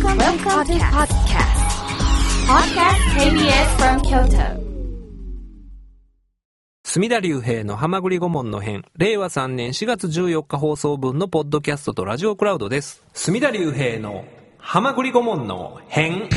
Welcome to podcast. Podcast KBS from Kyoto. 隅田隆平のはまぐり顧問の編、令和3年4月14日放送分のポッドキャストとラジオクラウドです。隅田隆平のはまぐり顧問の編。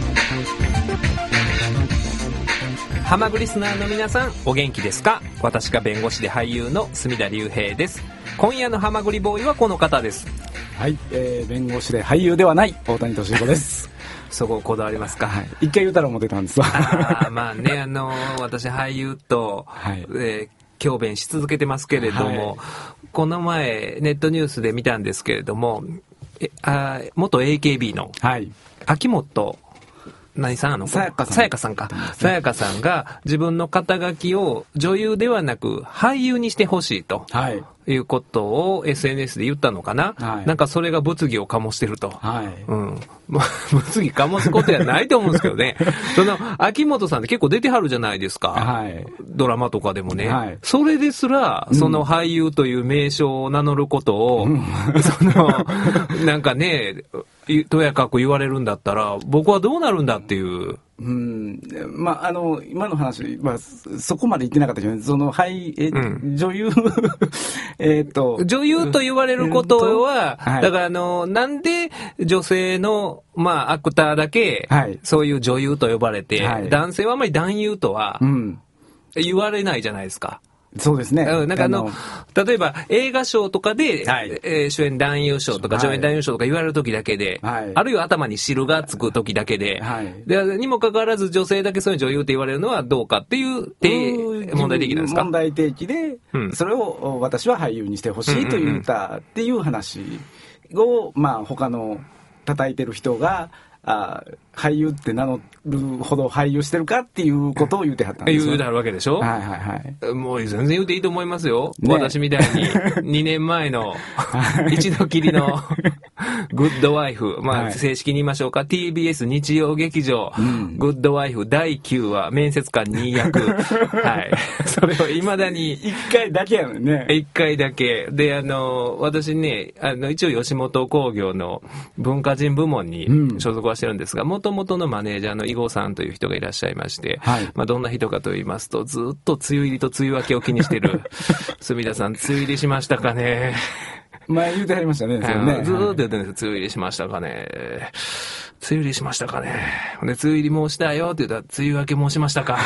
はまぐりスナーの皆さん、お元気ですか？私が弁護士で俳優の隅田隆平です。今夜のはまぐりボーイはこの方です。 はい、弁護士で俳優ではない大谷俊彦です。 そここだわりますか？ はい、一回言うたら思ってたんですわ。 まあね、私俳優と、強弁し続けてますけれども、この前ネットニュースで見たんですけれども、元 AKB の秋元何さんさやかさんか。さやかさんが自分の肩書きを女優ではなく俳優にしてほしいと。いうことを SNS で言ったのかな、なんかそれが物議を醸してると、物議醸すことやないと思うんですけどね。その秋元さんって結構出てはるじゃないですか、ドラマとかでもね、それですらその俳優という名称を名乗ることを、なんかねとやかく言われるんだったら僕はどうなるんだっていう。 まあ、今の話はそこまで言ってなかったじゃない。その女優女優と言われることは、だからなんで女性のアクターだけ、そういう女優と呼ばれて、男性はあまり男優とは言われないじゃないですか。 そうですね。 なんか例えば映画賞とかで、主演男優賞とか助演男優賞とか言われる時だけで、あるいは頭に汁がつく時だけで、にもかかわらず女性だけそういう女優って言われるのはどうかっていう問題的なんですか？ 問題提起で、それを私は俳優にしてほしいと言ったっていう話を、他の叩いてる人が俳優って名乗るほど俳優してるかっていうことを言うてはったんですよ。 言うてはるわけでしょ。もう全然言うていいと思いますよ、私みたいに2年前の一度きりのグッドワイフ、正式に言いましょうか、 TBS 日曜劇場、グッドワイフ第9話面接官2役それをいまだに 1回だけやのね。 1回だけで、私ね、一応吉本興業の文化人部門に所属はしてるんですが、元々のマネージャーの伊郷さんという人がいらっしゃいまして、どんな人かと言いますと、ずっと梅雨入りと梅雨明けを気にしてる隅田さん、梅雨入りしましたかね。 前言うてはりましたね。 ずっと言ってるんです。梅雨入りしましたかね。梅雨入りしましたかね。で、梅雨入りもうしたよって言ったら、梅雨明けもしましたか。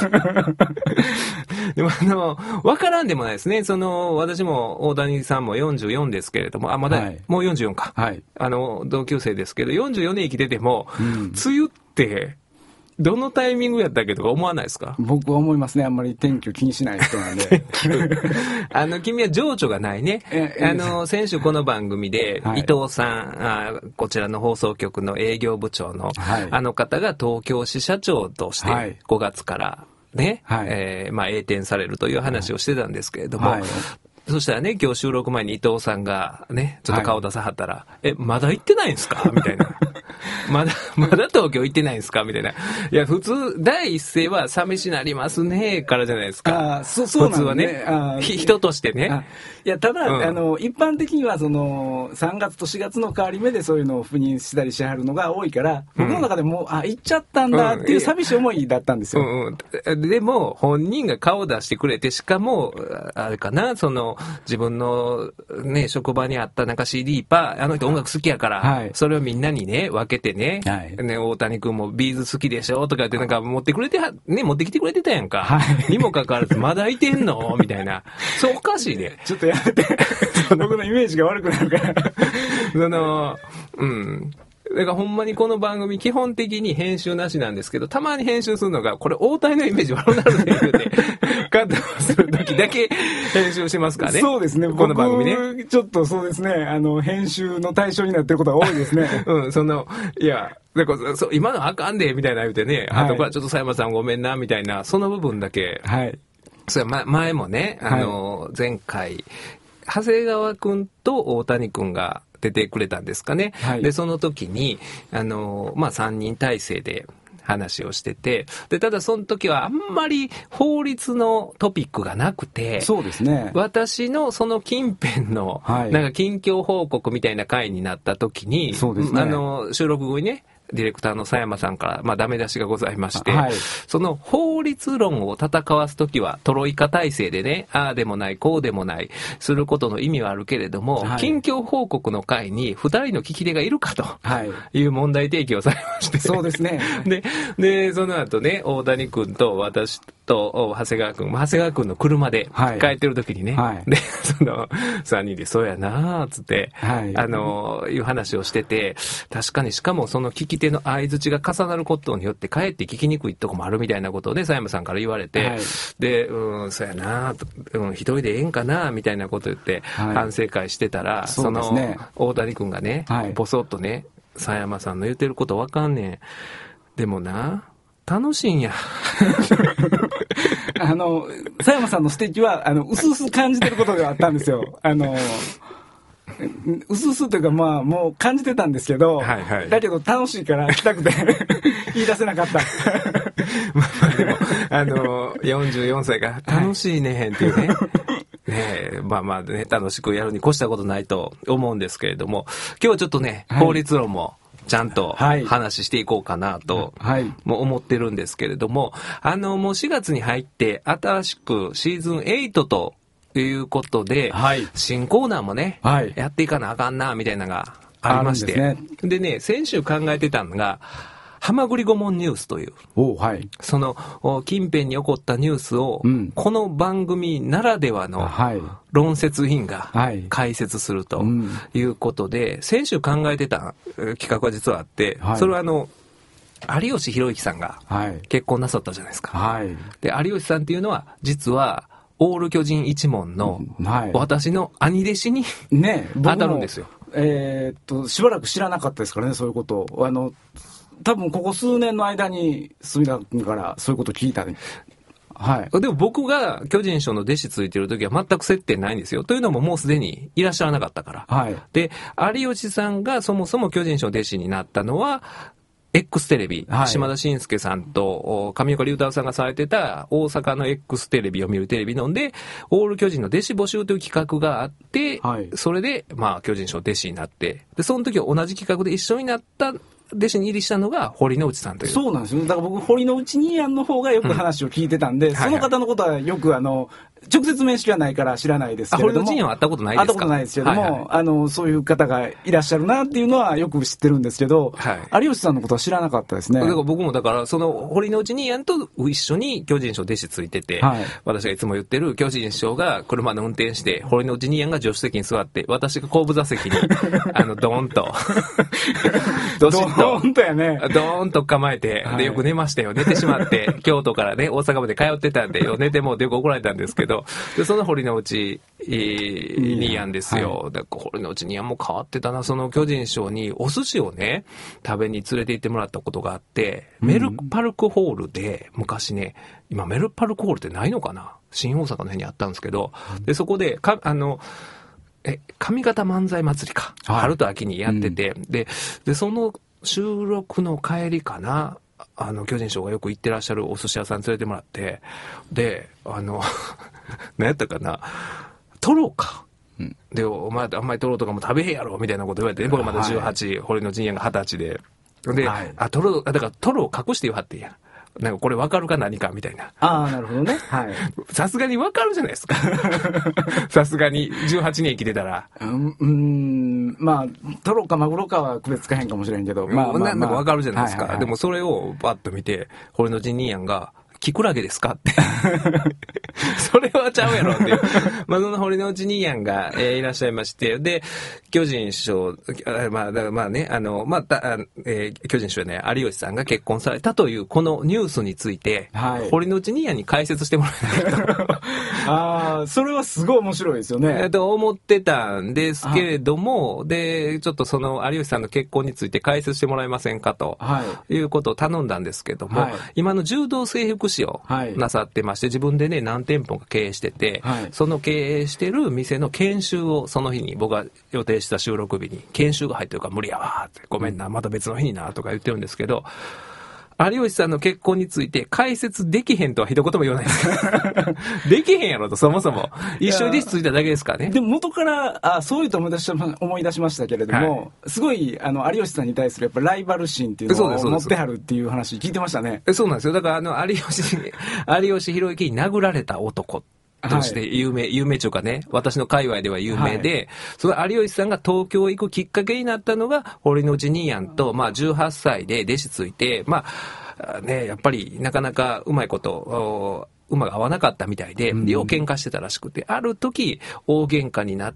でもわからんでもないですね。私も大谷さんも44ですけれども、まだ、もう44か。同級生ですけど、44年生きてても、梅雨って、どのタイミングやったっけとか思わないですか？ 僕は思いますね。あんまり天気を気にしない人なんで。 君は情緒がないね。先週この番組で、伊藤さん、こちらの放送局の営業部長の、方が東京支社長として5月からね、栄転されるという話をしてたんですけれども、そしたらね、今日収録前に伊藤さんがね、ちょっと顔出さはったら、まだ行ってないんすかみたいな。まだ東京行ってないんすかみたいな。いや、普通、第一声は寂しなりますね、からじゃないですか。 そう普通はね。人としてね。 いや、ただ、一般的には、3月と4月の変わり目でそういうのを赴任したりしはるのが多いから、僕の中でも、行っちゃったんだっていう寂しい思いだったんですよ。 でも、本人が顔出してくれて、しかも、あれかな、自分のね、職場にあったなんか CD あの人音楽好きやから、それをみんなにね、分けてね、大谷君もビーズ好きでしょとかってなんか持ってきてくれてたやんか。にもかかわらず、まだいてんのみたいな。そうおかしいで。 ちょっとやめて。僕のイメージが悪くなるから。 だからほんまにこの番組基本的に編集なしなんですけど、たまに編集するのが、これ大谷のイメージ悪くなるで言うて、カットするときだけ編集しますからね。 そうですね。 この番組ね。 ちょっとそうですね、編集の対象になってることが多いですね。 いや、今のあかんで、みたいな言うてね、あとからちょっと佐山さんごめんな、みたいな、その部分だけ。それ前もね、前回、長谷川くんと大谷くんが出てくれたんですかね。で、その時に、3人体制で話をしてて、で、ただその時はあんまり法律のトピックがなくて、 そうですね。 私のその近辺の、なんか近況報告みたいな回になった時に、 そうですね。 収録後にね、ディレクターの佐山さんから、ダメ出しがございまして、その法律論を戦わすときはトロイカ体制でね、ああでもないこうでもないすることの意味はあるけれども、近況報告の会に2人の聞き手がいるかという問題提起をされまして、 そうですね。 でその後ね、大谷君と私と長谷川君の車で帰ってる時にね、でその3人でそうやなーっつって、いう話をしてて、確かにしかもその聞き手の相槌が重なることによってかえって聞きにくいとこもあるみたいなことをね、佐山さんから言われて、でそうやなー、一人でええんかなみたいなこと言って反省会してたら、その大谷君がね、ボソッとね、佐山さんの言ってることわかんねん、でもな楽しいんや佐山さんの指摘はうすうす感じてることがあったんですよ。うすうすというか、もう感じてたんですけど、だけど楽しいから来たくて言い出せなかった。 でも44歳が楽しいねっていうね、ね、楽しくやるに越したことないと思うんですけれども、今日はちょっとね、法律論もちゃんと話していこうかなとも思ってるんですけれども、もう4月に入って新しくシーズン8ということで、新コーナーもね、やっていかなあかんなみたいなのがありまして、でね、先週考えてたのがはまぐり顧問ニュースという、その近辺に起こったニュースを、この番組ならではの論説員が解説するということで、先週考えてた企画が実はあって、それは有吉弘行さんが結婚なさったじゃないですか。で、有吉さんっていうのは実はオール巨人一門の私の兄弟子に当たるんですよ。 しばらく知らなかったですからね、そういうことを。多分ここ数年の間に隅田君からそういうこと聞いたね。 でも僕が巨人賞の弟子ついてる時は全く接点ないんですよ。というのももうすでにいらっしゃらなかったから。で、有吉さんがそもそも巨人賞弟子になったのは、X テレビ、島田紳介さんと上岡龍太郎さんがされてた大阪の X テレビを見るテレビのんで、オール巨人の弟子募集という企画があって、それで巨人賞弟子になって、でその時は同じ企画で一緒になった弟子に入りしたのが堀之内さんという。 そうなんですよ。だから僕堀之内兄やんの方がよく話を聞いてたんで、その方のことはよく直接面識はないから知らないですけれども。 堀之内兄やんは会ったことないですか？ 会ったことないですけれども、そういう方がいらっしゃるなっていうのはよく知ってるんですけど、有吉さんのことは知らなかったですね。 だから僕もその堀之内兄やんと一緒に巨人賞弟子ついてて、私がいつも言ってる巨人賞が車の運転して堀之内兄やんが助手席に座って、私が後部座席にドーンとドーンとやね。 ドーンと構えて、でよく寝ましたよ。寝てしまって京都からね大阪まで通ってたんで寝てもうてよく怒られたんですけど、でその堀之内兄やんですよ。だから堀之内兄やんも変わってたな。その巨人賞にお寿司をね食べに連れて行ってもらったことがあって、メルパルクホールで昔ね、今メルパルクホールってないのかな、新大阪の辺にあったんですけど、でそこで上方漫才祭りか、春と秋にやってて、でその収録の帰りかな、巨人賞がよく行ってらっしゃるお寿司屋さん連れてもらって、で何やったかな、トロか、でお前あんまりトロとかも食べへんやろみたいなこと言われて、ね、僕まだ18、堀之内やんが20歳で、トロだからトロを隠して言わはってんや、なんかこれ分かるか何かみたいな。 なるほどね。 さすがに分かるじゃないですか。さすがに18年生きてたら。 トロかマグロかは区別つかへんかもしれんけど、 なんか分かるじゃないですか。でもそれをパッと見て、堀之内兄やんが、キクラゲですかってそれはちゃうやろっていうその堀之内兄やんが、いらっしゃいまして、で巨人賞巨人賞ね、有吉さんが結婚されたというこのニュースについて、堀之内兄やんに解説してもらえないとそれはすごい面白いですよねと思ってたんですけれども、でちょっとその有吉さんの結婚について解説してもらえませんかということを頼んだんですけども、今の柔道整復師をなさってまして、自分でね何店舗か経営してて、その経営してる店の研修をその日に、僕が予定した収録日に研修が入ってるから無理やわって、ごめんなまた別の日になとか言ってるんですけど、 有吉さんの結婚について解説できへんとは一言も言わないですできへんやろと、そもそも一緒に弟子ついただけですからね。 でも元からそういうと思い出しましたけれども、はい、すごい有吉さんに対するやっぱライバル心っていうのを持ってはるっていう話聞いてましたね。 そうなんですよ。だから有吉弘行に殴られた男として有名というかね、私の界隈では有名で、はい、その有吉さんが東京行くきっかけになったのが、堀之内兄やんと、18歳で弟子ついて、やっぱりなかなかうまいこと、馬が合わなかったみたいで、よう喧嘩してたらしくて、ある時、大喧嘩になって、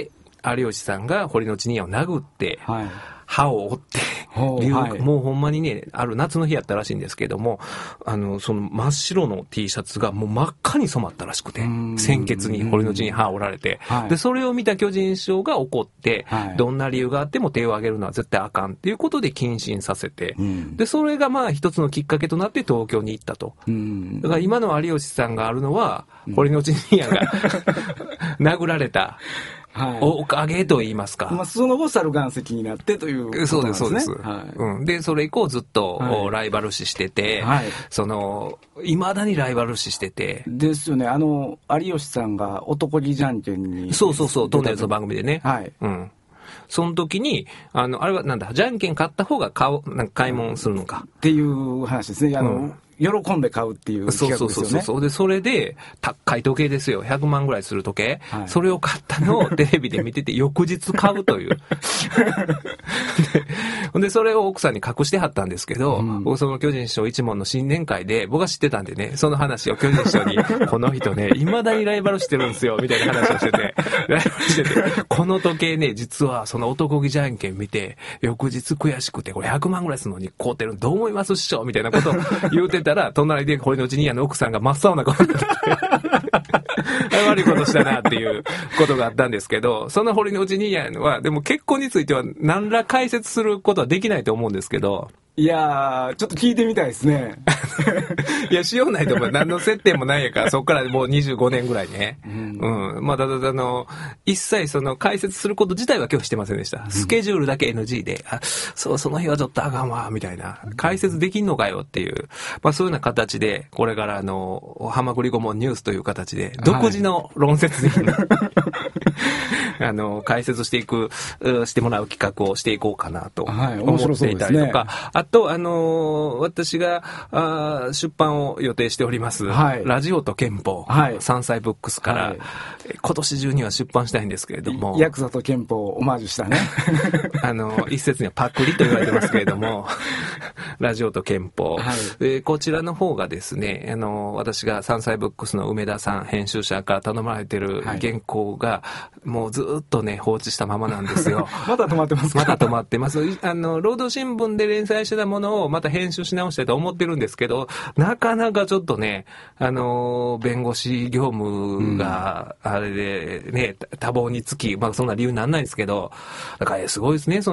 有吉さんが堀之内兄やんを殴って、はい、歯を折って、はい、もうほんまにね、ある夏の日やったらしいんですけども、その真っ白の T シャツがもう真っ赤に染まったらしくて、鮮血に堀之内に歯を折られて、はい、で、それを見た巨人師匠が怒って、はい、どんな理由があっても手を挙げるのは絶対あかんっていうことで謹慎させて、で、それが一つのきっかけとなって東京に行ったと。だから今の有吉さんがあるのは、堀之内兄やんが殴られた、はい、おかげと言いますか。 その後、猿岩石になってということなんですね。 そうです、そうです。はい、で、それ以降ずっと、はい、ライバル視してて、はい、未だにライバル視してて。 ですよね。有吉さんが男気じゃんけんに。 そう、トンネルズの番組でね。はい。うん。その時に、あれはなんだ、じゃんけん勝った方が買い物するのか。 っていう話ですね。喜んで買うっていう企画ですよね。 そう。で、それで、高い時計ですよ。100万ぐらいする時計。はい、それを買ったのをテレビで見てて、翌日買うという。で、それを奥さんに隠してはったんですけど、僕その巨人師匠一門の新年会で、僕は知ってたんでね、その話を巨人師匠に、この人ね、未だにライバルしてるんですよ、みたいな話をしてて、ライバルしてて、この時計ね、実はその男気じゃんけん見て、翌日悔しくて、これ100万ぐらいするのに買うてるのどう思います師匠みたいなことを言うてたら、隣で堀之内兄やんの奥さんが真っ青な顔になって悪いことしたなっていうことがあったんですけど、その堀之内兄やんはでも結婚については何ら解説することはできないと思うんですけど、 いやー、ちょっと聞いてみたいですね。 いや、しようないと思う。何の接点もないやから、そこからもう25年ぐらいね。ただ、一切解説すること自体は拒否してませんでした。スケジュールだけ NG で、その日はちょっとあかんわ、みたいな。解説できんのかよっていう。そういうような形で、これからはまぐり顧問ニュースという形で、独自の論説的に、解説してもらう企画をしていこうかなと思っていたりとか、あと、私が出版を予定しております、はい、ラジオと憲法、はい、山菜ブックスから、はい、今年中には出版したいんですけれども、 ヤクザと憲法をオマージュしたね。 一説にはパクリと言われてますけれども、ラジオと憲法、はい、こちらの方がですね、私が山菜ブックスの梅田さん、編集者から頼まれてる原稿が、もうずっとね、放置したままなんですよ。 まだ止まってますか？ まだ止まってます。労働新聞で連載してたものをまた編集し直したいと思ってるんですけど、なかなかちょっとね、弁護士業務が、あれでね、多忙につき、そんな理由にならないですけど、だからすごいですね、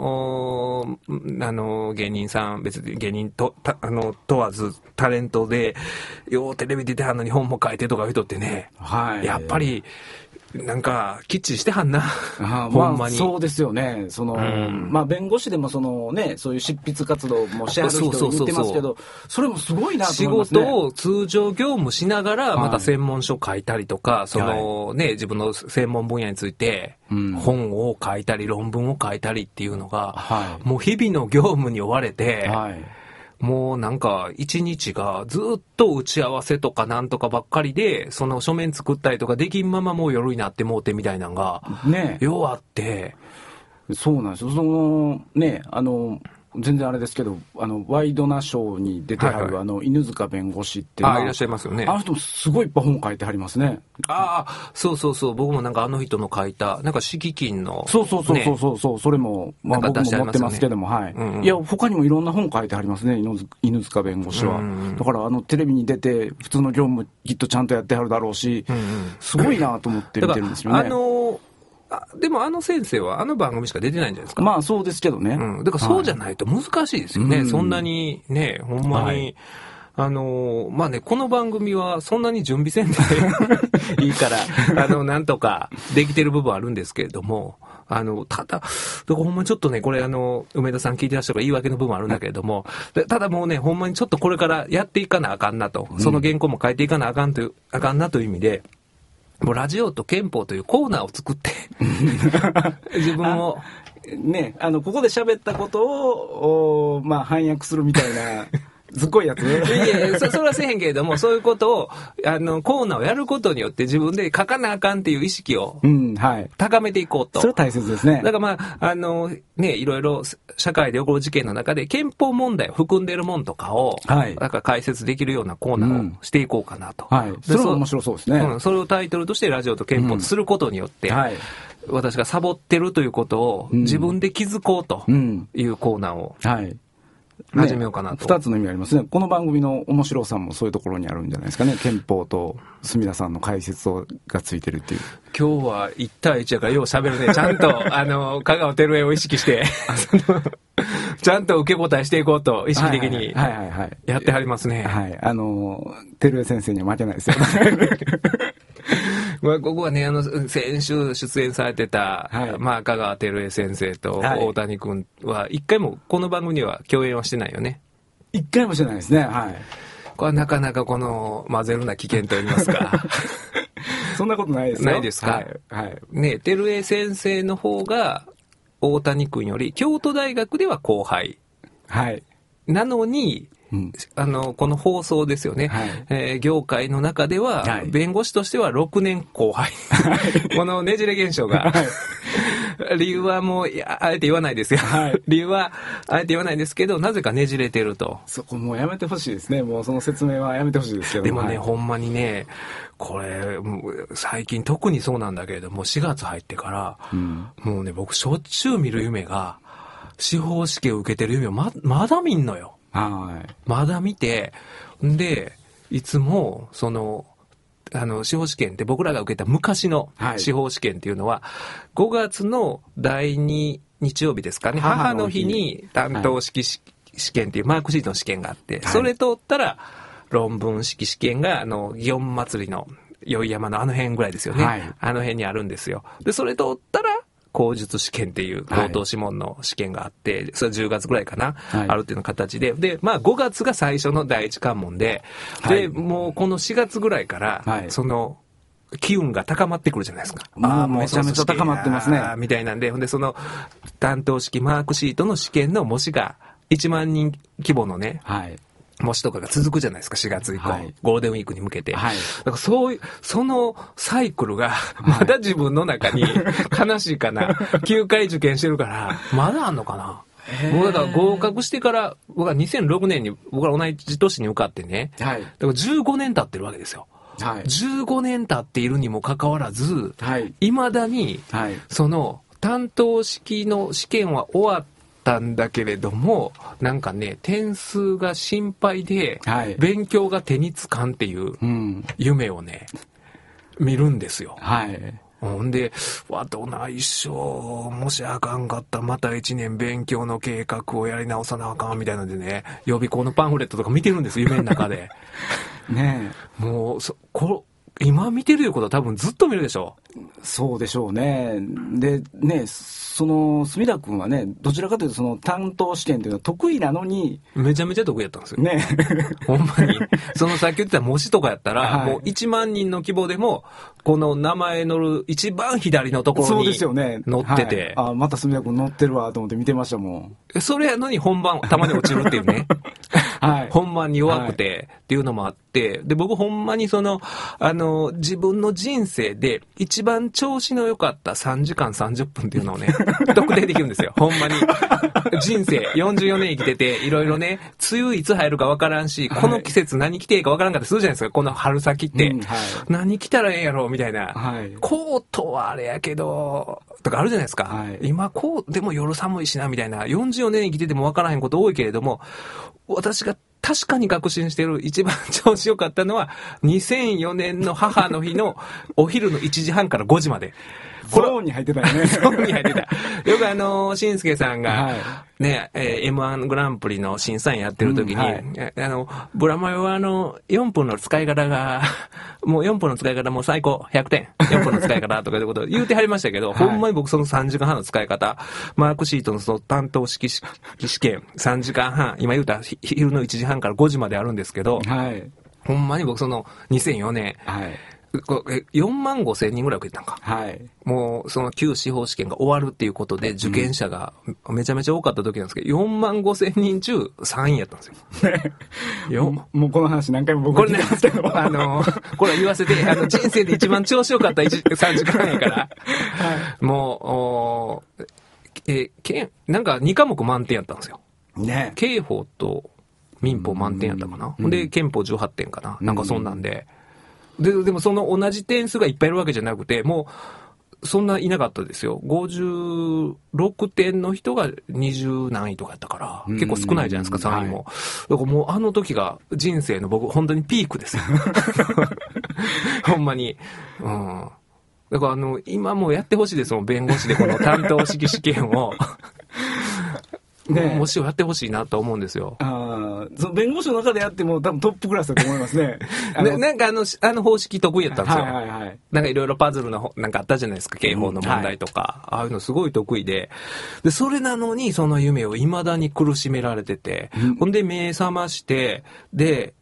芸人さん、別に芸人問わずタレントで、ようテレビ出てはんのに本も書いてとかいう人ってね、はい、やっぱり、なんか、きっちりしてはんな。ほんまに。 そうですよね。弁護士でもそういう執筆活動もしはる人言ってますけど、それもすごいなと思いますね。 仕事を通常業務しながら、また専門書書いたりとか、自分の専門分野について、本を書いたり、論文を書いたりっていうのが、もう日々の業務に追われて、もうなんか一日がずっと打ち合わせとかなんとかばっかりで、その書面作ったりとかできんままもう夜になってもうてみたいなのが、ようあって。 そうなんですよ。全然あれですけど、ワイドナショーに出てはる、犬塚弁護士って、 いらっしゃいますよね。 あの人もすごいいっぱい本書いてはりますね。 そう。僕もなんかあの人の書いた、なんか敷金の。 そう。それも、僕も持ってますけども、はい。いや、他にもいろんな本書いてはりますね、犬塚弁護士は。だから、テレビに出て、普通の業務きっとちゃんとやってはるだろうし、すごいなと思って見てるんですよね。 でも先生は番組しか出てないんじゃないですか。 そうですけどね。 だからそうじゃないと難しいですよね。そんなにね、ほんまに。この番組はそんなに準備せんでいいから、なんとかできてる部分あるんですけれども、 ただ、ほんまにちょっとね、これ梅田さん聞いてらっしゃるから言い訳の部分もあるんだけれども、ただもうね、ほんまにちょっとこれからやっていかなあかんなと、その原稿も変えていかなあかんなという意味で、もうラジオと憲法というコーナーを作って、自分を。 ね、ここで喋ったことを、反訳するみたいな、すっごいやつね。 いや、それはせえへんけれども、そういうことを、コーナーをやることによって自分で書かなあかんっていう意識を、高めていこうと。 それは大切ですね。 だからいろいろ社会で起こる事件の中で憲法問題を含んでいるもんとかを、なんか解説できるようなコーナーをしていこうかなと。 それは面白そうですね。 それをタイトルとしてラジオと憲法とすることによって、私がサボってるということを自分で気づこうというコーナーを始めようかなと。 2つの意味ありますね。この番組の面白さもそういうところにあるんじゃないですかね。憲法と墨田さんの解説がついてるっていう。 今日は1対1やからよう喋るね。ちゃんと香川照江を意識してちゃんと受け答えしていこうと意識的にやってはりますね。 照江先生には負けないですよ。 ここはね、先週出演されてた、香川照江先生と大谷君は、一回もこの番組には共演はしてないよね。 一回もしてないですね。 これはなかなか混ぜるな危険と言いますか。 そんなことないですよ。 ないですか。ね、照江先生の方が、大谷君より、京都大学では後輩。なのに、この放送ですよね、業界の中では、弁護士としては6年後輩。このねじれ現象が。理由はもう、あえて言わないですよ。理由は、あえて言わないですけど、なぜかねじれてると。 そこもうやめてほしいですね。もうその説明はやめてほしいですけど。 でもね、ほんまにね、これ、最近特にそうなんだけれども、4月入ってから、もうね、僕しょっちゅう見る夢が、司法試験を受けてる夢をまだ見んのよ。まだ見て、で、いつも、司法試験って僕らが受けた昔の司法試験っていうのは、5月の第2日曜日ですかね、母の日に担当式試験っていうマークシートの試験があって、それ通ったら論文式試験が、祇園祭の宵山の辺ぐらいですよね。あの辺にあるんですよ。で、それ通ったら、口述試験っていう口頭諮問の試験があって、それは10月ぐらいかな、あるっていうの形で、で、5月が最初の第一関門で、で、もうこの4月ぐらいから、機運が高まってくるじゃないですか。 もうめちゃめちゃ高まってますね。 みたいなんで、ほんで担当式マークシートの試験の模試が1万人規模のね、模試とかが続くじゃないですか、4月以降、ゴールデンウィークに向けて。だからそのサイクルが、まだ自分の中に悲しいかな。9回受験してるから、まだあんのかな。もうだから合格してから、僕は2006年に僕ら同じ年に受かってね、だから15年経ってるわけですよ。15年経っているにもかかわらず、未だに、担当式の試験は終わったんだけれども、なんかね、点数が心配で、勉強が手につかんっていう夢をね、見るんですよ。ほんで、どないしょ、もしあかんかったらまた1年勉強の計画をやり直さなあかんみたいなんでね、予備校のパンフレットとか見てるんです、夢の中で。もう、今見てるいうことは多分ずっと見るでしょ。 そうでしょうね。で、ね、墨田君はね、どちらかというと担当試験というのは得意なのに。 めちゃめちゃ得意やったんですよ。 ね。 ほんまに。さっき言ってた模試とかやったら、もう1万人の規模でも、この名前載る一番左のところに載ってて。 また墨田君載ってるわと思って見てましたもん。それやのに本番たまに落ちるっていうね。本番に弱くてっていうのもあって、で、僕ほんまに自分の人生で一番調子の良かった3時間30分っていうのをね、特定できるんですよ。ほんまに。人生44年生きてて、いろいろね、梅雨いつ入るかわからんし、この季節何着ていいかわからんかったりするじゃないですか、この春先って。何着たらええんやろみたいな。コートはあれやけど、とかあるじゃないですか。今でも夜寒いしな、みたいな。44年生きててもわからへんこと多いけれども、私が確かに確信してる一番調子良かったのは2004年の母の日のお昼の1時半から5時まで。 ゾーンに入ってたよね。 ゾーンに入ってた。よくしんすけさんが、ね、M1 グランプリの審査員やってる時に、ブラマヨは4分の使い方が、もう4分の使い方もう最高100点。4分の使い方とかいうことを言うてはりましたけど、ほんまに僕その3時間半の使い方、マークシートのその担当式試験3時間半、今言うたら昼の1時半から5時まであるんですけど、ほんまに僕その2004年、4万5千人ぐらい受けたんか。もうその旧司法試験が終わるっていうことで受験者がめちゃめちゃ多かった時なんですけど、4万5千人中3位やったんですよ。 もうこの話何回も僕は聞いてますけど。 これ言わせて、人生で一番調子良かった3時間やから。もう、なんか2科目満点やったんですよ。刑法と民法満点やったかな。で、憲法18点かな。なんかそんなんで。でもその同じ点数がいっぱいいるわけじゃなくて、もうそんないなかったですよ。56点の人が20何位とかやったから、結構少ないじゃないですか、3位も。だからもうあの時が人生の僕、本当にピークですよ。ほんまに。だから今もうやってほしいですもん、弁護士でこの担当式試験を。もしやってほしいなと思うんですよ。 その弁護士の中でやっても多分トップクラスだと思いますね。 なんか方式得意やったんですよ。なんかいろいろパズルのなんかあったじゃないですか、刑法の問題とか。ああいうのすごい得意で。で、それなのにその夢を未だに苦しめられてて、ほんで目覚まして、で、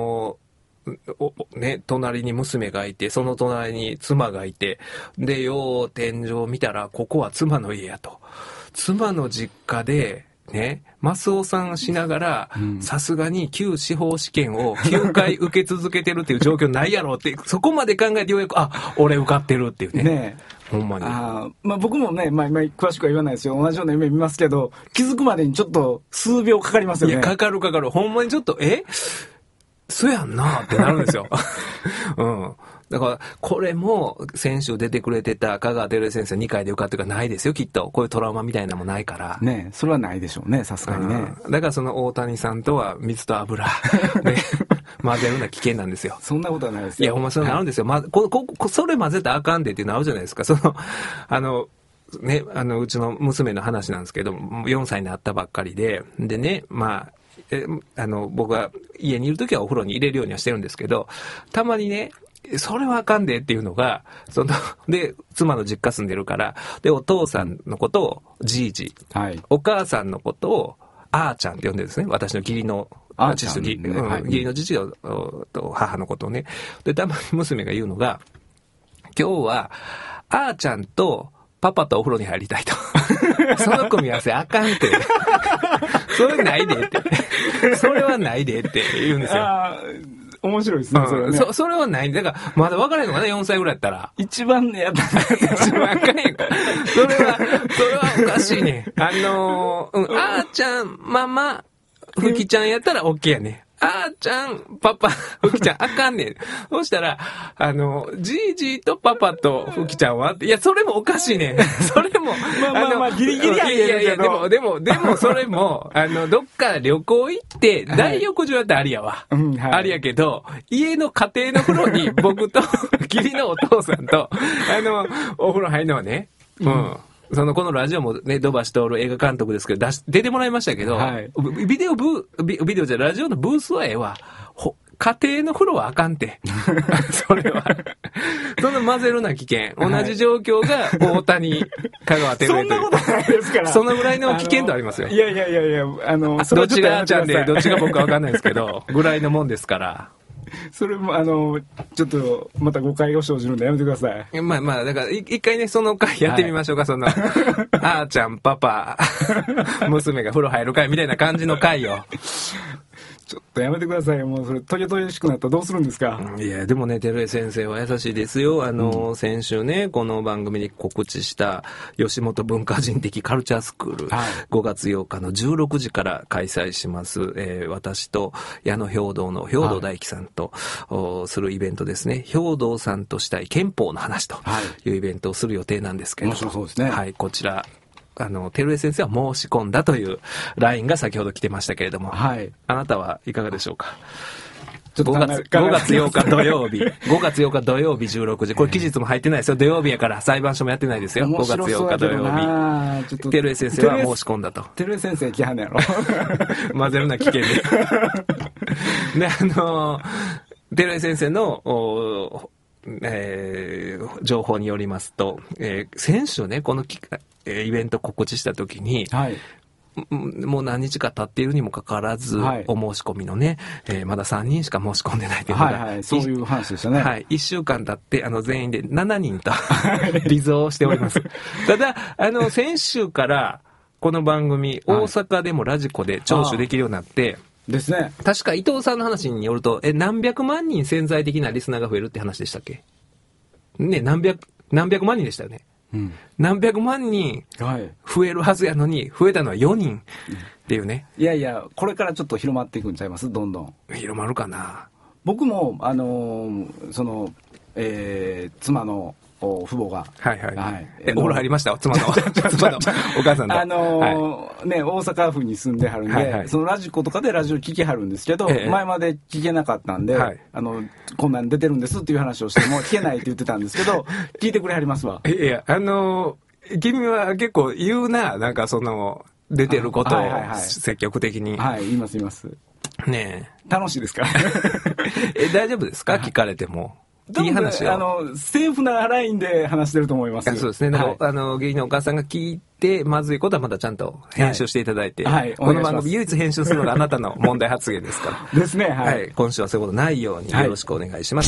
隣に娘がいて、その隣に妻がいて、で、天井を見たら、ここは妻の家やと。妻の実家で、ね、マスオさんしながら、さすがに旧司法試験を9回受け続けてるっていう状況ないやろって、そこまで考えてようやく、俺受かってるっていうね。ほんまに。 僕もね、詳しくは言わないですよ。同じような夢見ますけど、気づくまでにちょっと数秒かかりますよね。 いや、かかる。ほんまにちょっと、そうやんなってなるんですよ。だから、これも、先週出てくれてた香川照之先生2回で受かってるからないですよ、きっと。こういうトラウマみたいなのもないから。 ね、それはないでしょうね、さすがにね。 だからその大谷さんとは水と油で混ぜるのは危険なんですよ。 そんなことはないですよ。 いや、ほんまそうなるんですよ。それ混ぜたらあかんでっていうのあるじゃないですか。うちの娘の話なんですけど、4歳になったばっかりで、でね、僕は家にいるときはお風呂に入れるようにはしてるんですけど、たまにね、それはあかんでっていうのが、で、妻の実家住んでるから、で、お父さんのことをじいじ、お母さんのことをあーちゃんって呼んでるんですね。私の義理の父と義理の父と母のことをね。で、たまに娘が言うのが、今日は、あーちゃんとパパとお風呂に入りたいと。その組み合わせあかんって。それないでって。それはないでって言うんですよ。 面白いですね、それはね。 それはない。だから、まだ分からへんのかな、4歳ぐらいやったら。 一番ね、やったら。 一番あかんやんか。それはおかしいね。あーちゃん、ママ、ふきちゃんやったら OK やね。あーちゃん、パパ、ふきちゃん、あかんねん。そうしたら、じいじとパパとふきちゃんは、いや、それもおかしいねん。それも、 ギリギリやけど。 でも、それも、どっか旅行行って、大浴場やったらありやわ。ありやけど、家の家庭の風呂に僕と、義理のお父さんと、お風呂入るのはね、このラジオもね、土橋徹映画監督ですけど、出てもらいましたけど、ビデオじゃラジオのブースはええわ。家庭の風呂はあかんて。それは。その混ぜるな危険。同じ状況が大谷、香川照之。 そんなことないですから。 そのぐらいの危険度ありますよ。 いや、 どっちがあーちゃんで、どっちが僕かわかんないですけど、ぐらいのもんですから。 それもちょっとまた誤解が生じるんでやめてください。 だから一回ね、その回やってみましょうか、あーちゃん、パパ、娘が風呂入る回みたいな感じの回を。 ちょっとやめてくださいよ。もうそれトゲトゲしくなったらどうするんですか。 いや、でもね、照江先生は優しいですよ。先週ね、この番組に告知した吉本文化人的カルチャースクール、5月8日の16時から開催します。私と矢野兵道の兵道大樹さんと、するイベントですね。兵道さんとしたい憲法の話というイベントをする予定なんですけど。 面白そうですね。 はい、こちら。照江先生は申し込んだというラインが先ほど来てましたけれども、あなたはいかがでしょうか。 ちょっと 5月8日土曜日。5月8日土曜日16時。これ期日も入ってないですよ。土曜日やから裁判所もやってないですよ。5月8日土曜日。照江先生は申し込んだと。 照江先生来はんねやろ。 混ぜるな危険で。で、照江先生の、情報によりますと、先週ね、このイベント告知したときに、はい、もう何日か経っているにもかかわらず、はい、お申し込みのね、まだ3人しか申し込んでないというのが、 はいはい、そういう話でしたね。 はい、1週間経って、全員で7人と微増しております。ただ、先週からこの番組、大阪でもラジコで聴取できるようになって、 ですね。 確か伊藤さんの話によると、何百万人潜在的なリスナーが増えるって話でしたっけね、何百万人でしたよね。うん、何百万人増えるはずやのに、増えたのは4人っていうね。 いやいや、これからちょっと広まっていくんちゃいます？どんどん。 広まるかな。 僕も、妻の父母が。 はいはい。はい、お風呂入りました妻のお母さんと。 ね、大阪府に住んではるんで、はいはい、そのラジコとかでラジオ聞きはるんですけど、前まで聞けなかったんで、はい、こんなん出てるんですっていう話をしても、聞けないって言ってたんですけど、聞いてくれはりますわ。 いや、君は結構言うな、なんか出てることを積極的に。 はい、言います。 ねえ。楽しいですか？ 大丈夫ですか？聞かれても。いい話よ。セーフなラインで話してると思います。 そうですね。はい、義理のお母さんが聞いて、まずいことはまたちゃんと編集していただいて、はい、この番組唯一編集するのがあなたの問題発言ですから。 ですね。 はい。今週はそういうことないようによろしくお願いします。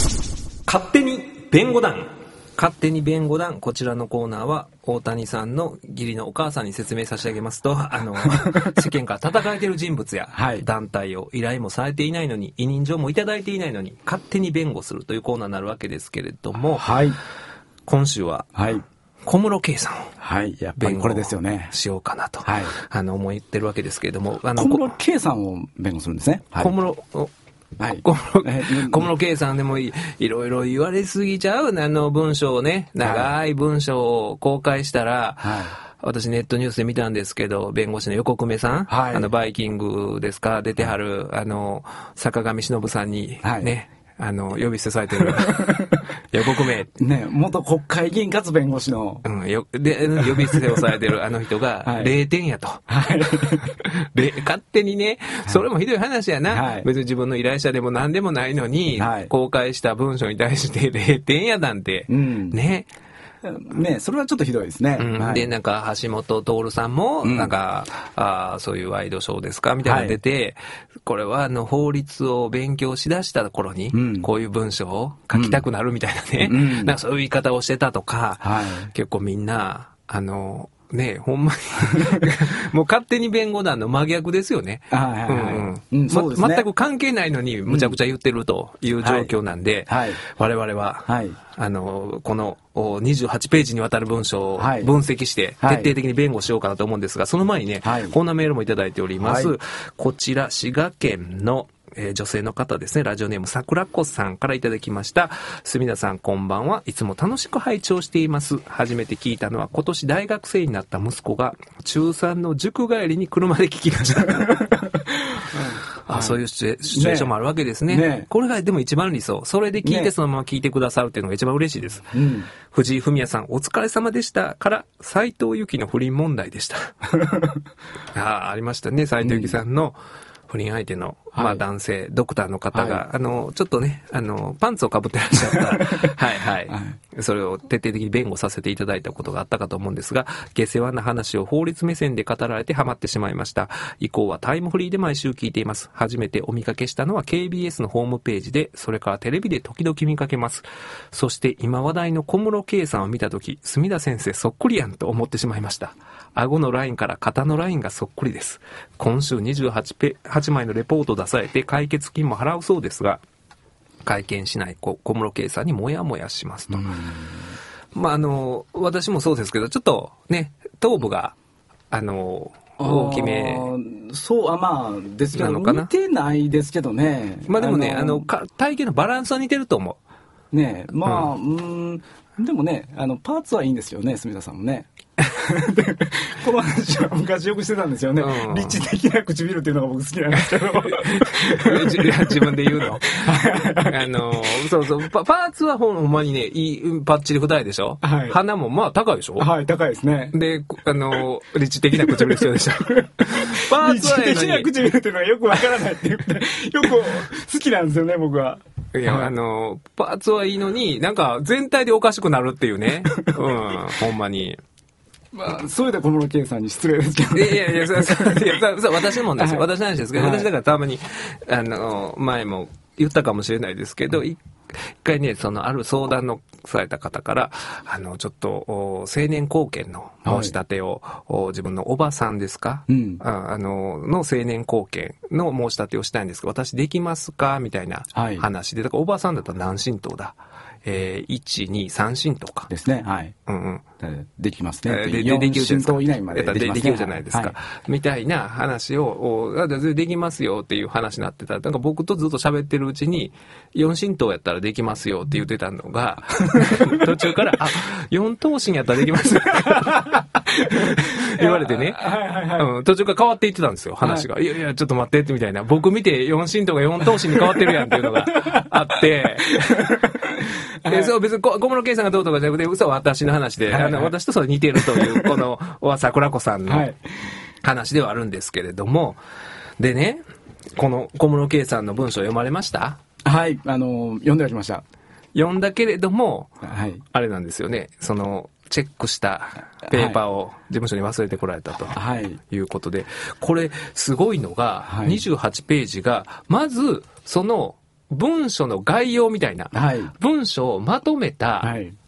勝手に弁護団。こちらのコーナーは大谷さんの義理のお母さんに説明差し上げますと、世間から叩かれている人物や団体を依頼もされていないのに、委任状もいただいていないのに勝手に弁護するというコーナーになるわけですけれども、はい、今週は、はい小室圭さんを、はい、やっぱりこれですよね。しようかなと、はい、思ってるわけですけれども、 小室圭さんを弁護するんですね。 はい、はい、小室圭さんでもいろいろ言われすぎちゃう文章をね、長い文章を公開したら、はい、私ネットニュースで見たんですけど、弁護士の横粂さん、はい、バイキングですか、出てはる、坂上忍さんにね、はい呼び捨てされてる横粂ね、元国会議員かつ弁護士の、 呼び捨てをされてる人が0点やと、はい、勝手にね、それもひどい話やな、はい、別に自分の依頼者でも何でもないのに、はい、公開した文章に対して0点やなんて、うん、ねそれはちょっとひどいですね。 うんはい、で、なんか、橋本徹さんも、なんか、そういうワイドショーですかみたいなの出て、はい、これは法律を勉強しだした頃に、こういう文章を書きたくなるみたいなね、なんかそういう言い方をしてたとか、はい、結構みんな、ねえ、ほんまにもう勝手に弁護団の真逆ですよね。全く関係ないのにむちゃくちゃ言ってるという状況なんで、我々は、この28ページにわたる文章を分析して徹底的に弁護しようかなと思うんですが、その前にね、こんなメールもいただいております。こちら、滋賀県の女性の方ですね、ラジオネーム桜子さんからいただきました。墨田さんこんばんは。いつも楽しく拝聴しています。初めて聞いたのは今年大学生になった息子が中3の塾帰りに車で聞きましたそういうシチュエーションもあるわけですね。これがでも一番理想。それで聞いてそのまま聞いてくださるっていうのが一番嬉しいです。藤井フミヤさんお疲れ様でしたから斉藤由貴の不倫問題でしたありましたね、斉藤由貴さんの不倫相手の、男性、ドクターの方が、ちょっとね、パンツをかぶってらっしゃった。それを徹底的に弁護させていただいたことがあったかと思うんですが、下世話な話を法律目線で語られてハマってしまいました。以降はタイムフリーで毎週聞いています。初めてお見かけしたのは KBS のホームページで、それからテレビで時々見かけます。そして今話題の小室圭さんを見たとき、墨田先生そっくりやんと思ってしまいました。顎のラインから肩のラインがそっくりです。今週28枚のレポート出されて解決金も払うそうですが、会見しない小室圭さんにもやもやしますと。私もそうですけど、ちょっとね、頭部が、大きめ。 ですけど、似てないですけどね。 でもね、体型のバランスは似てると思う。 ねでもね、パーツはいいんですよね、墨田さんもね。 この話は昔よくしてたんですよね。立地的な唇っていうのが僕好きなんですけど。 自分で言うの。そうそう。パーツはほんまにね、パッチリ二重でしょ、はい、鼻もまあ高いでしょ、 はい、高いですね。 で、立地的な唇必要でしょパーツは立地的な唇っていうのはよくわからないって言って、よく好きなんですよね、僕は。 いや、パーツはいいのに、なんか全体でおかしくなるっていうね。ほんまに。 まあ、そういうのは小室圭さんに失礼ですけど、ね。 いや、私のもんですよ。私の話ですけど、私だからたまに、前も言ったかもしれないですけど、一回ね、ある相談のされた方から、ちょっと、青年後見の申し立てを、自分のおばさんですか、の青年後見の申し立てをしたいんですけど、私できますかみたいな話で、だからおばさんだったら何神道だ1、2、3神道か。 ですね。はい。できますね。 4 神道以内までできますね。 できるじゃないですか。はい、みたいな話を、できますよっていう話になってたら、なんか僕とずっと喋ってるうちに、4神道やったらできますよって言ってたのが、途中から、4等神やったらできますよ言われてね、途中から変わっていってたんですよ、話が。いやいや、ちょっと待ってってみたいな。僕見て4神道が4等神に変わってるやんっていうのがあって、そう、別に小室圭さんがどうとかじゃなくて、嘘は私の話で、私とそれ似てるという、この、桜子さんの話ではあるんですけれども、でね、この小室圭さんの文章読まれました？ はい、読んではきました。 読んだけれども、あれなんですよね、チェックしたペーパーを事務所に忘れてこられたということで、これすごいのが、28ページが、まず、文書の概要みたいな、文章をまとめた、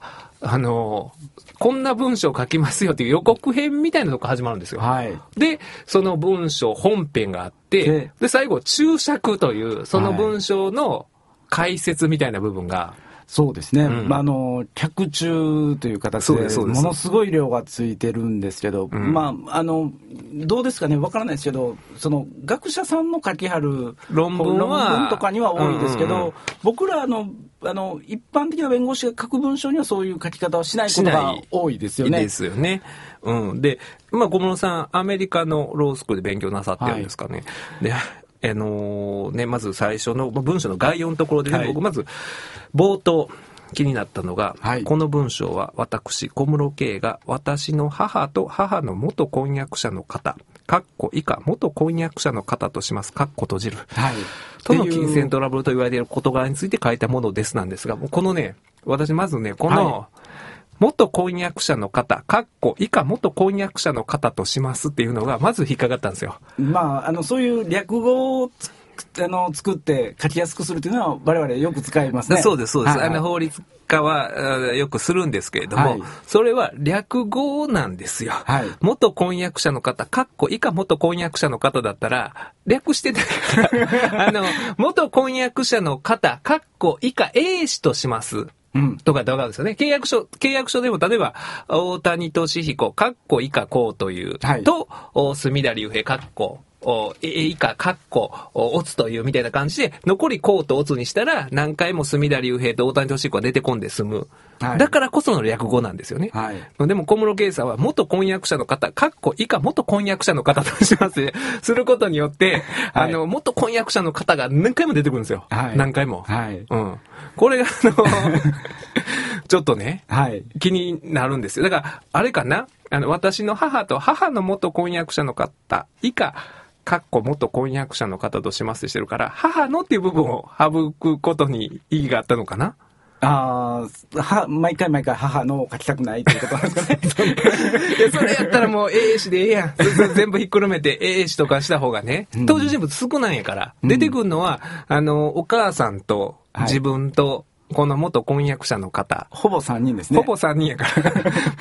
こんな文章を書きますよっていう予告編みたいなのが始まるんですよ。で、その文章本編があって、で、最後注釈という、その文章の解説みたいな部分が、 そうですね。脚注という形で、ものすごい量がついてるんですけど、どうですかね、わからないですけど、学者さんの書きはる論文とかには多いですけど、僕ら一般的な弁護士が書く文章にはそういう書き方をしないことが多いですよね。 ですよね。で、小室さん、アメリカのロースクールで勉強なさってるんですかね。で、まず最初の文章の概要のところで、僕まず冒頭気になったのが、この文章は私小室圭が私の母と母の元婚約者の方以下元婚約者の方とします閉じる、との金銭トラブルと言われている事柄について書いたものですなんですが、このね、私まずね、この、元婚約者の方、以下元婚約者の方としますっていうのが、まず引っかかったんですよ。 そういう略語を作って書きやすくするというのは我々よく使いますね。 そうです、そうです。法律家はよくするんですけれども、それは略語なんですよ。元婚約者の方、以下元婚約者の方だったら、略してないから、元婚約者の方、以下 A 氏とします。とかってわかるんですよね。契約書でも、例えば、大谷俊彦、以下こうという、と、隅田隆平、以下、オツというみたいな感じで、残りこうとオツにしたら、何回も隅田隆平と大谷俊彦が出てこんで済む。だからこその略語なんですよね。でも小室圭さんは、元婚約者の方、以下元婚約者の方としますすることによって、元婚約者の方が何回も出てくるんですよ。何回も。これが、ちょっとね、気になるんですよ。だから、あれかな、私の母と母の元婚約者の方、以下、元婚約者の方としますってしてるから、母のっていう部分を省くことに意義があったのかな。 毎回母の書きたくないっていうことなんですかね。 いや、それやったらもう A 氏でええやん。全部ひっくるめて A 氏とかした方がね、登場人物少ないんやから。出てくるのは、お母さんと自分と、この元婚約者の方。 ほぼ3人ですね。 ほぼ3人やから。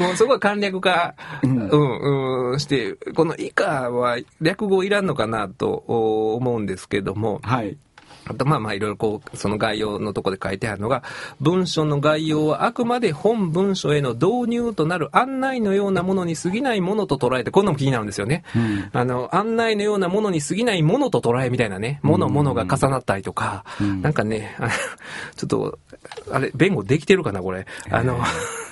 もうそこは簡略化、して、この以下は略語いらんのかなと思うんですけども。あといろいろその概要のところで書いてあるのが、文書の概要はあくまで本文書への導入となる案内のようなものに過ぎないものと捉えて、こんなのも気になるんですよね。案内のようなものに過ぎないものと捉えみたいなね、ものが重なったりとか、なんかね、ちょっと、弁護できてるかな、これ。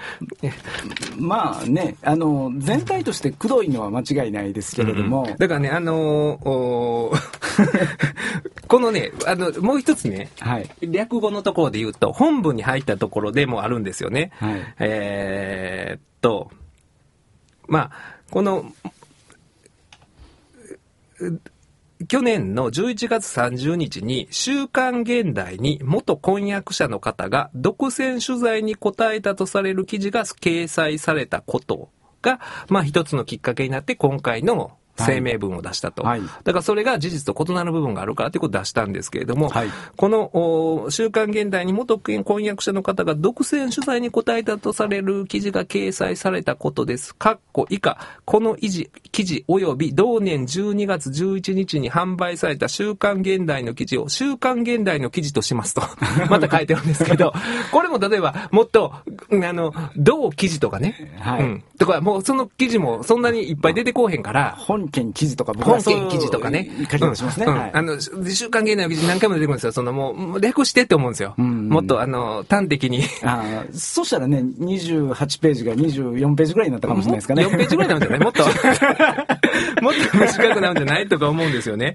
まあね、全体としてくどいのは間違いないですけれども、 だからね、このね、もう一つね、はい、略語のところで言うと、本文に入ったところでもあるんですよね。はい、まあ、この、去年の11月30日に週刊現代に元婚約者の方が独占取材に答えたとされる記事が掲載されたことが、まあ一つのきっかけになって今回の声明文を出したと、はい、だからそれが事実と異なる部分があるからということを出したんですけれども、はい、この週刊現代に元婚約者の方が独占取材に答えたとされる記事が掲載されたことです。以下この記事及び同年12月11日に販売された週刊現代の記事を週刊現代の記事としますとまた書いてるんですけど、これも例えばもっと同記事とかね、はい、とかもうその記事もそんなにいっぱい出てこうへんから、 本件記事とか本件記事とかね、 書き出しますね。 週刊現代の記事何回も出てくるんですよ。もう略してって思うんですよ。もっと端的に。 そしたらね、28ページが24ページぐらいになったかもしれないですかね。 4ページぐらいになるんじゃない？もっともっと短くなるんじゃないとか思うんですよね。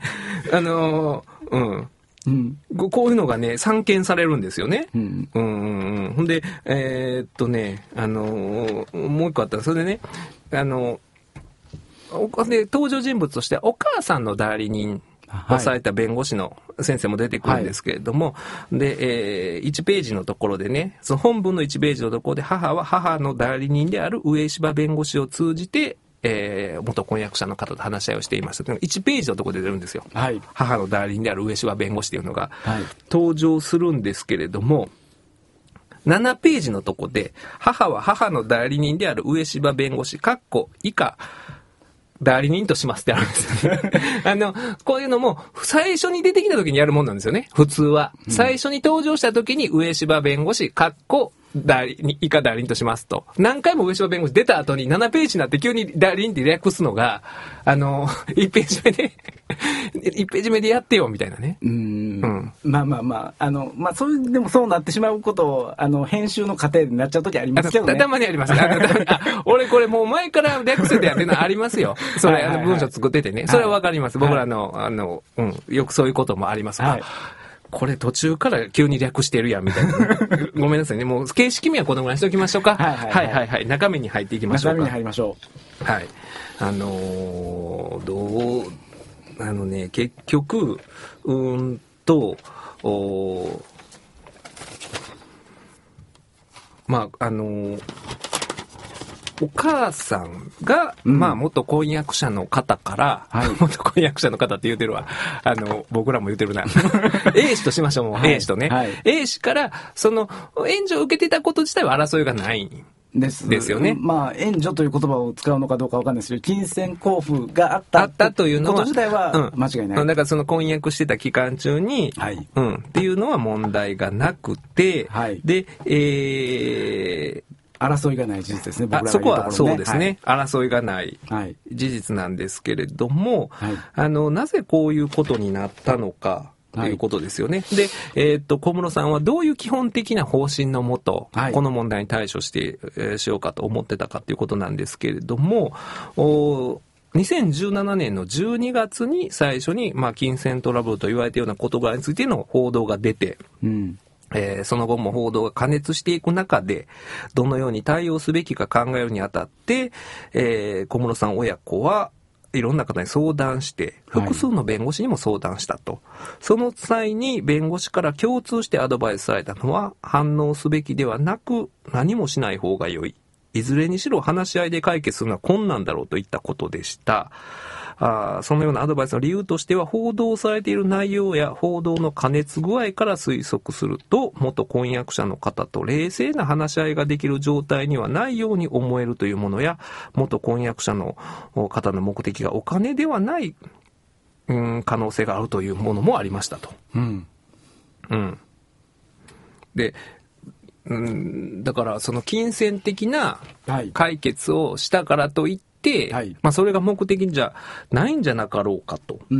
こういうのがね、散見されるんですよね。ほんで、もう一個あったら、それでね、で登場人物としてお母さんの代理人をされた弁護士の先生も出てくるんですけれども、はい、で、1ページのところでね、その本文の1ページのところで母は母の代理人である上柴弁護士を通じて、元婚約者の方と話し合いをしていましたというのが1ページのところで出るんですよ。はい、母の代理人である上柴弁護士というのが登場するんですけれども、7ページのところで母は母の代理人である上柴弁護士以下代理人としますってあるんですよね。こういうのも最初に出てきた時にやるもんなんですよね。普通は。最初に登場した時に上柴弁護士以下代理人としますと。何回も上柴弁護士出た後に7ページになって急に代理人って略すのが、1ページ目で、1ページ目でやってよみたいなね。 まあ、それでもそうなってしまうことを、編集の過程でなっちゃう時ありますけどね。 たまにあります。俺これもう前から略しててやってるのありますよ。それ、文章作っててね。それはわかります。僕らの、よくそういうこともあります。はい、これ途中から急に略してるやんみたいな。ごめんなさいね。もう形式名はこのぐらいにしておきましょうか。はい。中身に入っていきましょうか。 中身に入りましょう。はい。結局、お母さんが、元婚約者の方から、元婚約者の方って言うてるわ。僕らも言うてるな。A 氏としましょう、もう A 氏とね。A 氏から、その、援助を受けてたこと自体は争いがないですよね。 まあ、援助という言葉を使うのかどうかわかんないですけど、金銭交付があったというのは、 こと自体は間違いない。 だからその婚約してた期間中に、っていうのは問題がなくて、で、 争いがない事実ですね、僕らがそこはそうですね、争いがない事実なんですけれども、なぜこういうことになったのかということですよね。で、小室さんはどういう基本的な方針のもと、この問題に対処しようかと思ってたかということなんですけれども、2017年の12月に最初に、金銭トラブルと言われたような事柄についての報道が出て、その後も報道が過熱していく中で、どのように対応すべきか考えるにあたって、小室さん親子はいろんな方に相談して、複数の弁護士にも相談したと。その際に弁護士から共通してアドバイスされたのは、反応すべきではなく、何もしない方が良い。いずれにしろ話し合いで解決するのは困難だろうといったことでした。そのようなアドバイスの理由としては、報道されている内容や報道の過熱具合から推測すると、元婚約者の方と冷静な話し合いができる状態にはないように思えるというものや、元婚約者の方の目的がお金ではない可能性があるというものもありましたと。で、だからその金銭的な解決をしたからといって、それが目的じゃないんじゃなかろうかと。と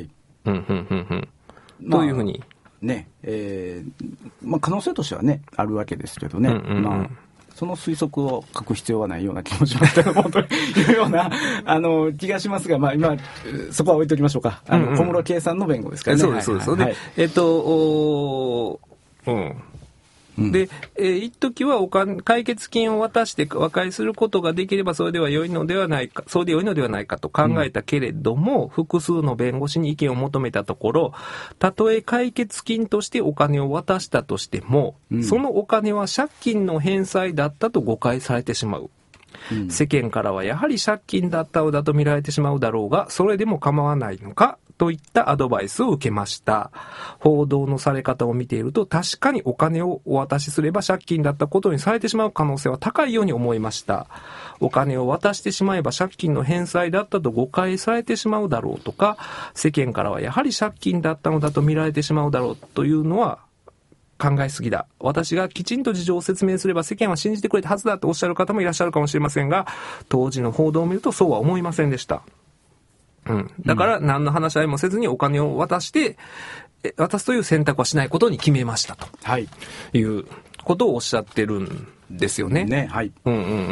いうふうに。 可能性としてはね、あるわけですけどね。 その推測を書く必要はないような気もしますけどもというような気がしますが、まあ、今そこは置いときましょうか。小室圭さんの弁護ですからね。 そうですそうです。 はいはい、で、一時は解決金を渡して和解することができればそれで良いのではないかと考えたけれども、複数の弁護士に意見を求めたところ、たとえ解決金としてお金を渡したとしても、そのお金は借金の返済だったと誤解されてしまう。世間からはやはり借金だったのだと見られてしまうだろうが、それでも構わないのかといったアドバイスを受けました。報道のされ方を見ていると、確かにお金をお渡しすれば借金だったことにされてしまう可能性は高いように思いました。お金を渡してしまえば借金の返済だったと誤解されてしまうだろうとか、世間からはやはり借金だったのだと見られてしまうだろうというのは考えすぎだ。私がきちんと事情を説明すれば世間は信じてくれたはずだとおっしゃる方もいらっしゃるかもしれませんが、当時の報道を見るとそうは思いませんでした。だから何の話し合いもせずにお金を渡すという選択はしないことに決めましたと、はい、いうことをおっしゃってるんですよね。 はい。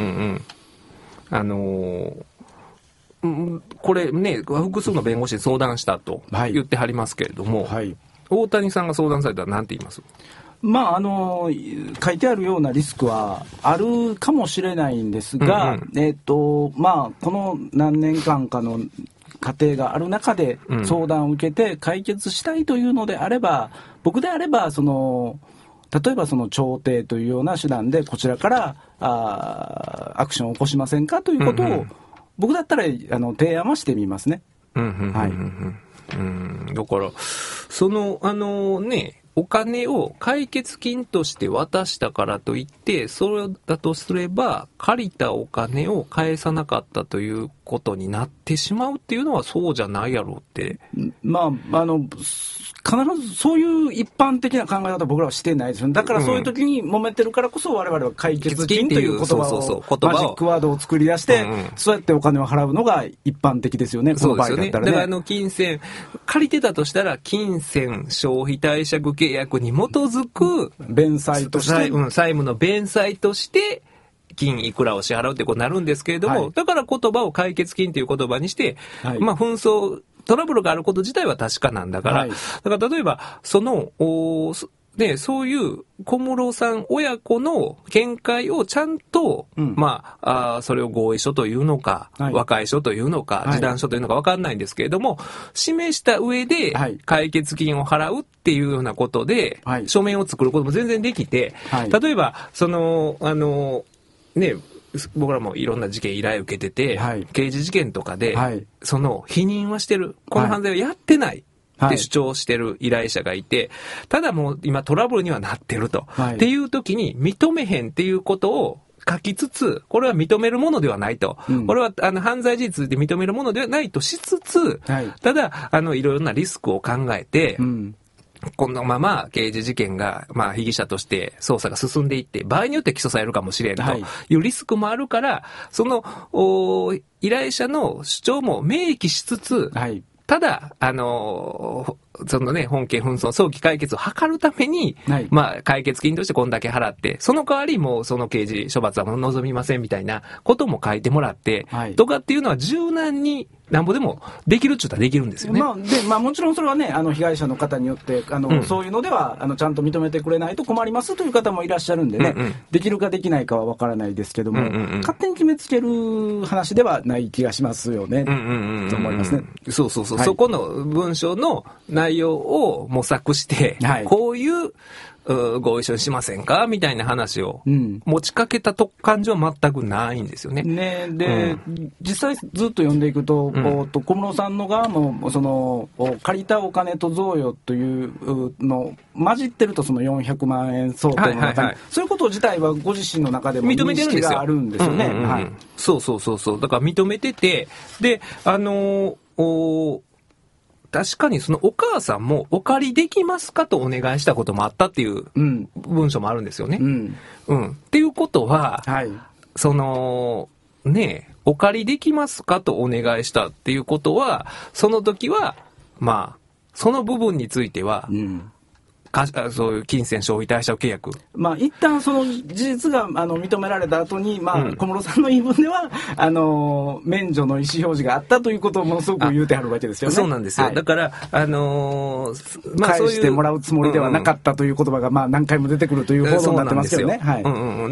これね、複数の弁護士に相談したと言ってはりますけれども、はい、大谷さんが相談されたら何て言います？ まあ書いてあるようなリスクはあるかもしれないんですが、まあこの何年間かの過程がある中で相談を受けて解決したいというのであれば、僕であれば例えば調停というような手段でこちらからアクションを起こしませんかということを、僕だったら提案はしてみますね。だからお金を解決金として渡したからといってそれだとすれば借りたお金を返さなかったということになってしまうっていうのはそうじゃないやろうって。 まあ必ずそういう一般的な考え方は僕らはしてないですよ。だからそういう時に揉めてるからこそ我々は解決金という言葉をマジックワードを作り出して、そうやってお金を払うのが一般的ですよね。この場合だったらね。 だから金銭借りてたとしたら金銭消費貸借契約に基づく弁済として、 債務の弁済として金いくらを支払うってことになるんですけれども、だから言葉を解決金という言葉にして、まあ紛争トラブルがあること自体は確かなんだから、だから例えばそういう小室さん親子の見解をちゃんと、それを合意書というのか、和解書というのか、示談書というのか分かんないんですけれども、示した上で解決金を払うっていうようなことで、書面を作ることも全然できて、例えば僕らもいろんな事件依頼を受けてて、刑事事件とかで、否認はしてる、この犯罪をやってないって主張してる依頼者がいて、ただもう今トラブルにはなってると、っていう時に認めへんっていうことを書きつつ、これは認めるものではないと、これは犯罪事実で認めるものではないとしつつ、ただいろいろなリスクを考えて、このまま刑事事件が、被疑者として捜査が進んでいって、場合によって起訴されるかもしれんというリスクもあるから、依頼者の主張も明記しつつ、ただ、本件紛争早期解決を図るために、解決金としてこんだけ払って、その代わりもうその刑事処罰はもう望みませんみたいなことも書いてもらって、とかっていうのは柔軟になんぼでもできるっちゅったらできるんですよね。 もちろんそれはね、被害者の方によってそういうのではちゃんと認めてくれないと困りますという方もいらっしゃるんでね、できるかできないかは分からないですけども、勝手に決めつける話ではない気がしますよね、と思いますね。 そこの文章の内容を模索して、こういう合意書にしませんかみたいな話を持ちかけた感じは全くないんですよね。 で、実際ずっと読んでいくと、小室さんの側も借りたお金と贈与というの混じってると400万円相当の中に、そういうこと自体はご自身の中でも認識があるんですよね。 そうだから認めてて、で確かにそのお母さんもお借りできますかとお願いしたこともあったっていう文書もあるんですよね。っていうことは、お借りできますかとお願いしたっていうことは、その時はその部分については、 そういう金銭消費貸借契約。 まあ、一旦その事実が認められた後に、まあ、小室さんの言い分では、免除の意思表示があったということをものすごく言うてはるわけですよね。 そうなんですよ。はい、だから、まあ、 返してもらうつもりではなかったという言葉が、まあ、何回も出てくるという報道になってますけどね。はい。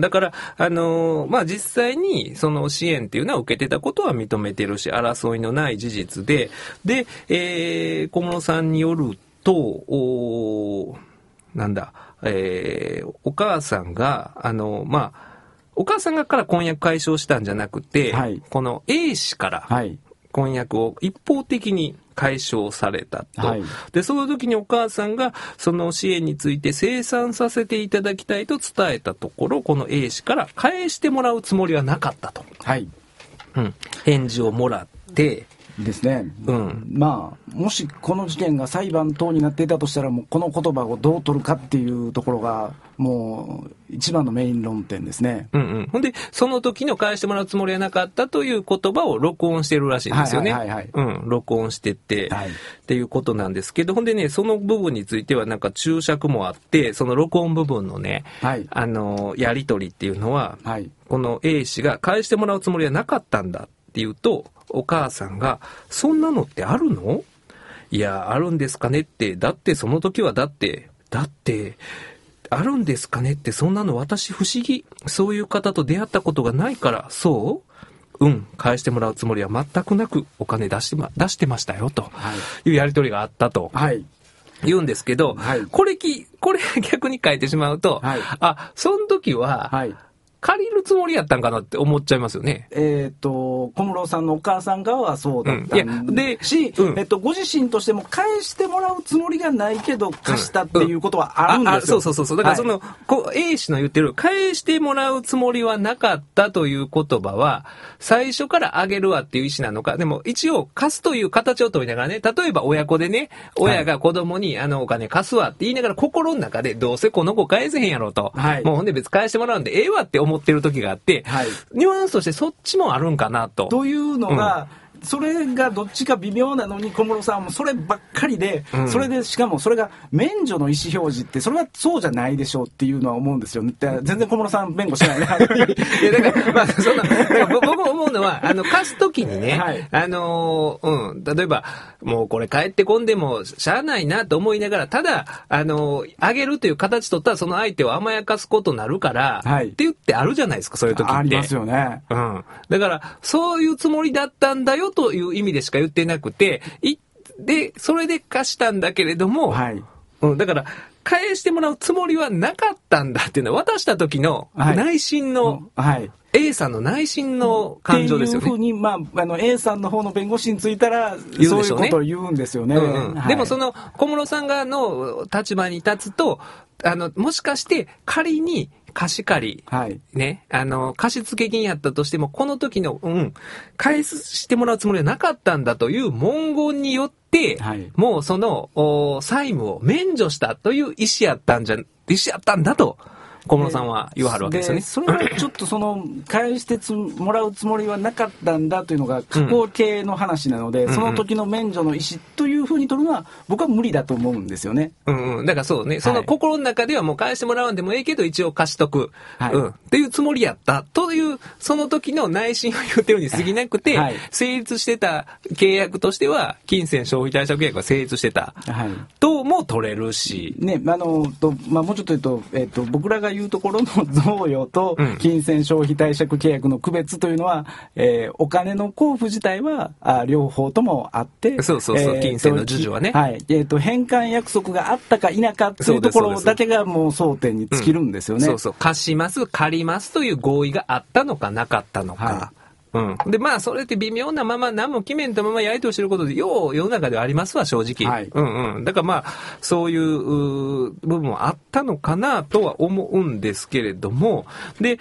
だから、まあ、実際に、その支援っていうのは受けてたことは認めてるし、争いのない事実で、小室さんによると、なんだ、お母さんが、まあ、お母さんがから婚約解消したんじゃなくて、はい、この A 氏から婚約を一方的に解消されたと。はい、で、その時にお母さんがその支援について清算させていただきたいと伝えたところ、この A 氏から返してもらうつもりはなかったと。はい。返事をもらって、 ですね。まあ、もしこの事件が裁判等になっていたとしたら、もうこの言葉をどう取るかっていうところが、もう一番のメイン論点ですね。 ほんで、その時の返してもらうつもりはなかったという言葉を録音してるらしいんですよね。録音してて、はい、っていうことなんですけど、ほんでね、その部分についてはなんか注釈もあって、その録音部分のね、はい、やり取りっていうのは、はい、この A 氏が返してもらうつもりはなかったんだっていうと、お母さんが、そんなのってあるの？いや、あるんですかねって、だってその時はだって、あるんですかねって、そんなの私不思議。そういう方と出会ったことがないから、返してもらうつもりは全くなくお金出してましたよ、というやり取りがあったと。はい。言うんですけど、はい、これ逆に書いてしまうと、はい、その時は、はい、借りるつもりやったんかなって思っちゃいますよね。 小室さんのお母さん側はそうだったんでし、ご自身としても返してもらうつもりがないけど貸したっていうことはあるんですよ。 そう。だからその、A 氏の言ってる返してもらうつもりはなかったという言葉は、最初からあげるわっていう意思なのか、でも一応貸すという形を取りながらね、例えば親子でね、親が子供にお金貸すわって言いながら心の中でどうせこの子返せへんやろと、はい、もうほんで別に返してもらうんでええわって思ってる時があって、はい、ニュアンスとしてそっちもあるんかなと。 というのが、それがどっちか微妙なのに小室さんもそればっかりで、それでしかもそれが免除の意思表示ってそれはそうじゃないでしょうっていうのは思うんですよ。全然小室さん弁護しないね。いやだからまあそんな僕思うのは貸すときにね、はい、例えばもうこれ帰ってこんでもしゃあないなと思いながら、ただあげるという形取ったらその相手を甘やかすことになるから、はい、って言ってあるじゃないですか、そういう時って。 ありますよね。 だからそういうつもりだったんだよという意味でしか言ってなくて、それで貸したんだけれども、はい、だから返してもらうつもりはなかったんだっていうのは渡した時の内心の、はい、A さんの内心の感情ですよね。 っていうふうに、まあ、A さんの方の弁護士についたら、そういうことを言うんですよね。 でもその小室さん側の立場に立つと、もしかして仮に貸し借り、はい、ね、貸付金やったとしても、この時の、返してもらうつもりはなかったんだという文言によって、はい、もうその、債務を免除したという意思やったんだと、小室さんは言わはるわけですよね。 それはちょっと返してもらうつもりはなかったんだというのが過去形の話なので、その時の免除の意思というふうに取るのは僕は無理だと思うんですよね。 だからそうね、その心の中ではもう返してもらわんでもええけど一応貸しとく、はい、っていうつもりやったという、その時の内心を言ってるに過ぎなくて、はい、成立してた契約としては金銭消費貸借契約が成立してた、はい、とも取れるし。 ね、もうちょっと言うと、僕らがいうところの贈与と金銭消費貸借契約の区別というのは、お金の交付自体は両方ともあって、 そう、金銭の授受はね、 はい、返還約束があったか否かというところだけがもう争点に尽きるんですよね。 貸します借りますという合意があったのかなかったのか、はい、でまあそれって微妙なまま何も決めんとままやりとりしてることでよう世の中ではありますわ正直、はい、だからまあそういう部分もあったのかなとは思うんですけれども、で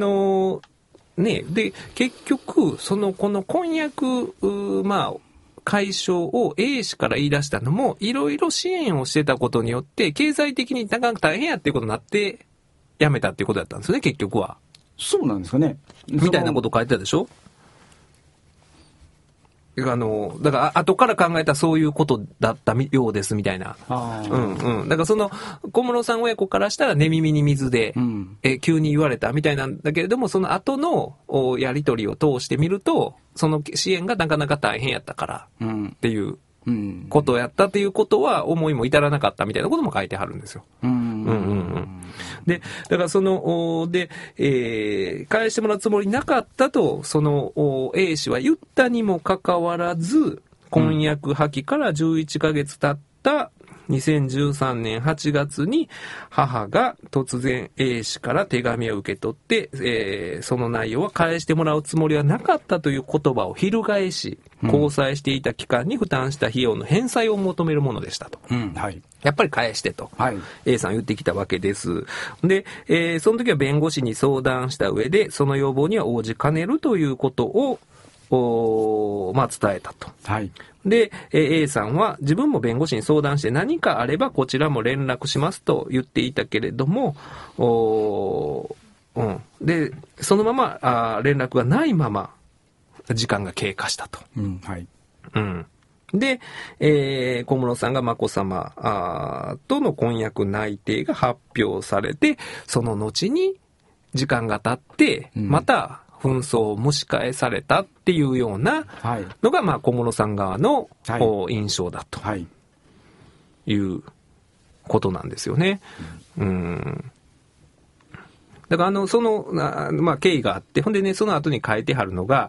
で結局この婚約まあ解消を A 氏から言い出したのもいろいろ支援をしてたことによって経済的になかなか大変やっていうことになってやめたっていうことだったんですよね結局は。 そうなんですかね。 みたいなこと書いてたでしょ。 だから後から考えたらそういうことだったようですみたいな。だからその小室さん親子からしたら寝耳に水で、急に言われたみたいなんだけれども、その後のやり取りを通してみると、その支援がなかなか大変やったからっていうことやったっていうことは思いも至らなかったみたいなことも書いてはるんですよ。で、だから返してもらうつもりなかったと、その A 氏は言ったにもかかわらず、婚約破棄から11ヶ月経った2013年8月に母が突然 A 氏から手紙を受け取って、その内容は返してもらうつもりはなかったという言葉を翻し、交際していた期間に負担した費用の返済を求めるものでしたと。やっぱり返してと、A さん言ってきたわけです。で、その時は弁護士に相談した上で、その要望には応じかねるということを伝えたと。で、A さんは自分も弁護士に相談して何かあればこちらも連絡しますと言っていたけれども、で、そのまま連絡がないまま時間が経過したと。で、小室さんが眞子さまとの婚約内定が発表されて、その後に時間が経って、また、紛争を蒸し返されたっていうようなのが、小室さん側の印象だということなんですよね。だからその経緯があって、ほんでね、その後に書いてはるのが、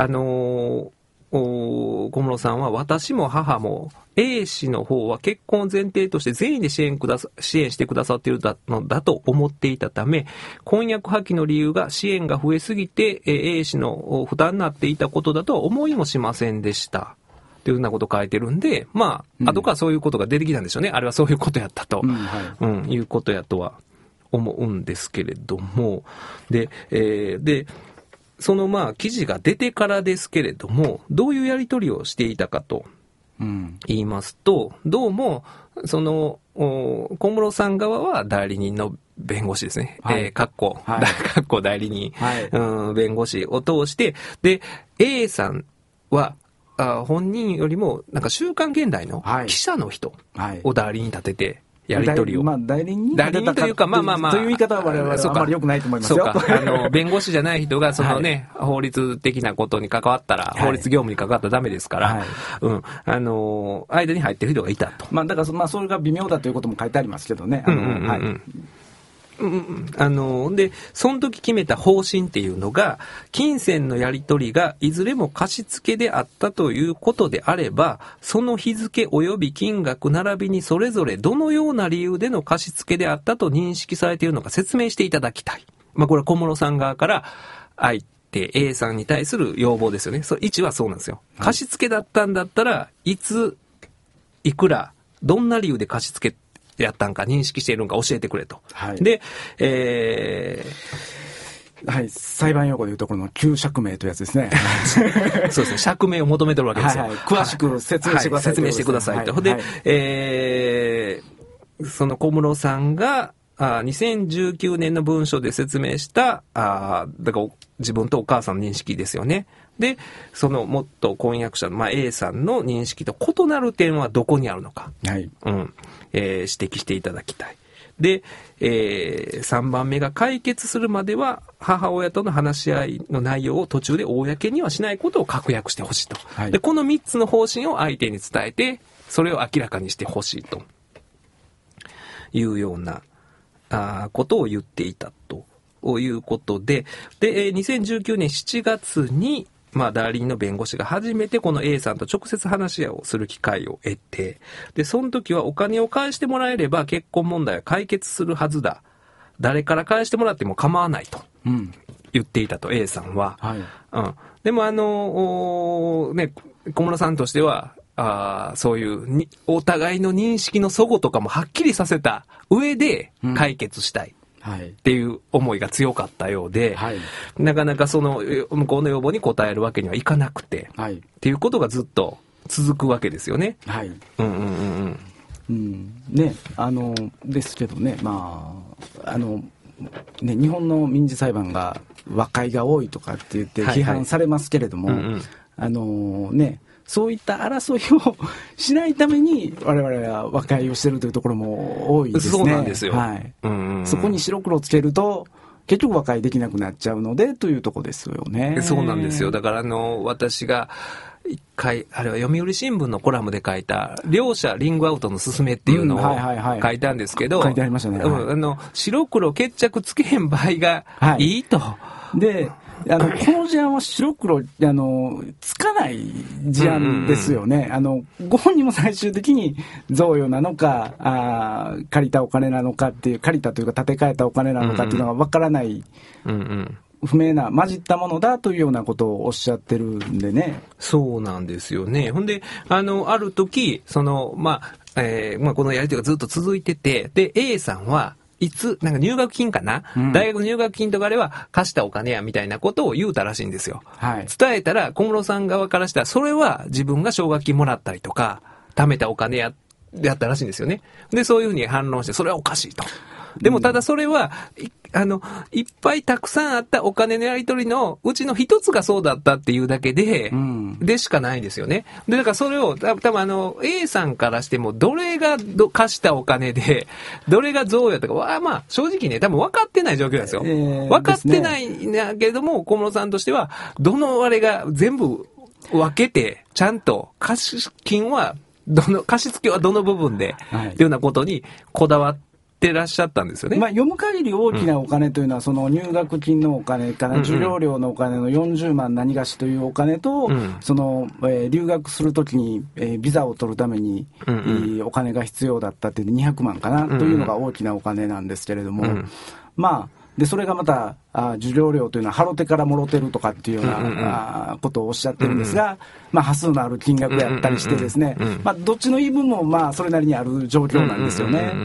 小室さんは私も母も A 氏の方は結婚を前提として全員で支援してくださっているのだと思っていたため、婚約破棄の理由が支援が増えすぎて A 氏の負担になっていたことだとは思いもしませんでした。というようなことを書いてるんで、後からそういうことが出てきたんでしょうね。あれはそういうことやったと、いうことやとは思うんですけれども、で、その記事が出てからですけれども、どういうやり取りをしていたかと言いますと、どうもその小室さん側は代理人の弁護士ですね、代理人、弁護士を通して、で A さんは本人よりもなんか週刊現代の記者の人を代理人に立ててやり取りを、 代理人というかという言い方は我々はあまり良くないと思いますよ。 弁護士じゃない人がそのね、法律的なことに関わったら、法律業務に関わったらダメですから、間に入ってる人がいたと。 だからそれが微妙だということも書いてありますけどね。 で、その時決めた方針っていうのが、金銭のやり取りがいずれも貸付であったということであれば、その日付及び金額並びにそれぞれどのような理由での貸付であったと認識されているのか説明していただきたい。これは小室さん側から相手 A さんに対する要望ですよね。1はそうなんですよ。貸付だったんだったらいついくらどんな理由で貸付やったんか認識しているのか教えてくれと。で、 裁判用語でいうところの旧釈明というやつですね。 そうですね。釈明を求めてるわけですよ。 詳しく説明してください。 説明してくださいと。で、その小室さんが2019年の文書で説明しただから自分とお母さんの認識ですよね。で、その元婚約者の、A さんの認識と異なる点はどこにあるのか、指摘していただきたい。で、3番目が解決するまでは母親との話し合いの内容を途中で公にはしないことを確約してほしいと、でこの3つの方針を相手に伝えてそれを明らかにしてほしいというようなことを言っていたということで、2019年7月に代理人の弁護士が初めてこの A さんと直接話し合いをする機会を得て、でその時はお金を返してもらえれば結婚問題は解決するはずだ、誰から返してもらっても構わないと言っていたと、A さんは、でも小室さんとしてはそういうお互いの認識の齟齬とかもはっきりさせた上で解決したい、っていう思いが強かったようで、なかなかその向こうの要望に応えるわけにはいかなくて、っていうことがずっと続くわけですよね。ですけどね、日本の民事裁判が和解が多いとかって言って批判されますけれども、 そういった争いをしないために我々は和解をしているというところも多いですね。 そうなんですよ。 はい。そこに白黒つけると結局和解できなくなっちゃうのでというところですよね。 そうなんですよ。だから私が一回、あれは読売新聞のコラムで書いた、両者リングアウトの勧めっていうのを書いたんですけど、 書いてありましたね。 白黒決着つけへん場合がいいと。 で、この事案は白黒、つかない事案ですよね。ご本人も最終的に贈与なのか、借りたお金なのかっていう、借りたというか建て替えたお金なのかっていうのがわからない。不明な混じったものだというようなことをおっしゃってるんでね。 そうなんですよね。ほんである時このやり取りがずっと続いてて、で A さんはいつなんか入学金かな、大学の入学金とかあれは貸したお金やみたいなことを言うたらしいんですよ。伝えたら小室さん側からしたらそれは自分が奨学金もらったりとか貯めたお金やったらしいんですよね。でそういうふうに反論してそれはおかしいと。でもただそれはいっぱいたくさんあったお金のやり取りのうちの一つがそうだったっていうだけで、でしかないんですよね。で、だからそれを多分A さんからしてもどれが貸したお金で、どれが贈与とかは、まあ正直ね、多分分かってない状況なんですよ。分かってないんだけれども、小室さんとしては、どのあれが全部分けて、ちゃんと貸金は、貸付はどの部分で、っていうようなことにこだわって、らっしゃったんですよね。 読む限り大きなお金というのは、その入学金のお金から授業料のお金の40万何がしというお金と、その、留学するときに、ビザを取るために、お金が必要だったっていう200万かな、というのが大きなお金なんですけれども、でそれがまた授業料というのはハロテからもろてるとかっていうようなことをおっしゃってるんですが、端数のある金額やったりしてですね、どっちの言い分もそれなりにある状況なんですよね。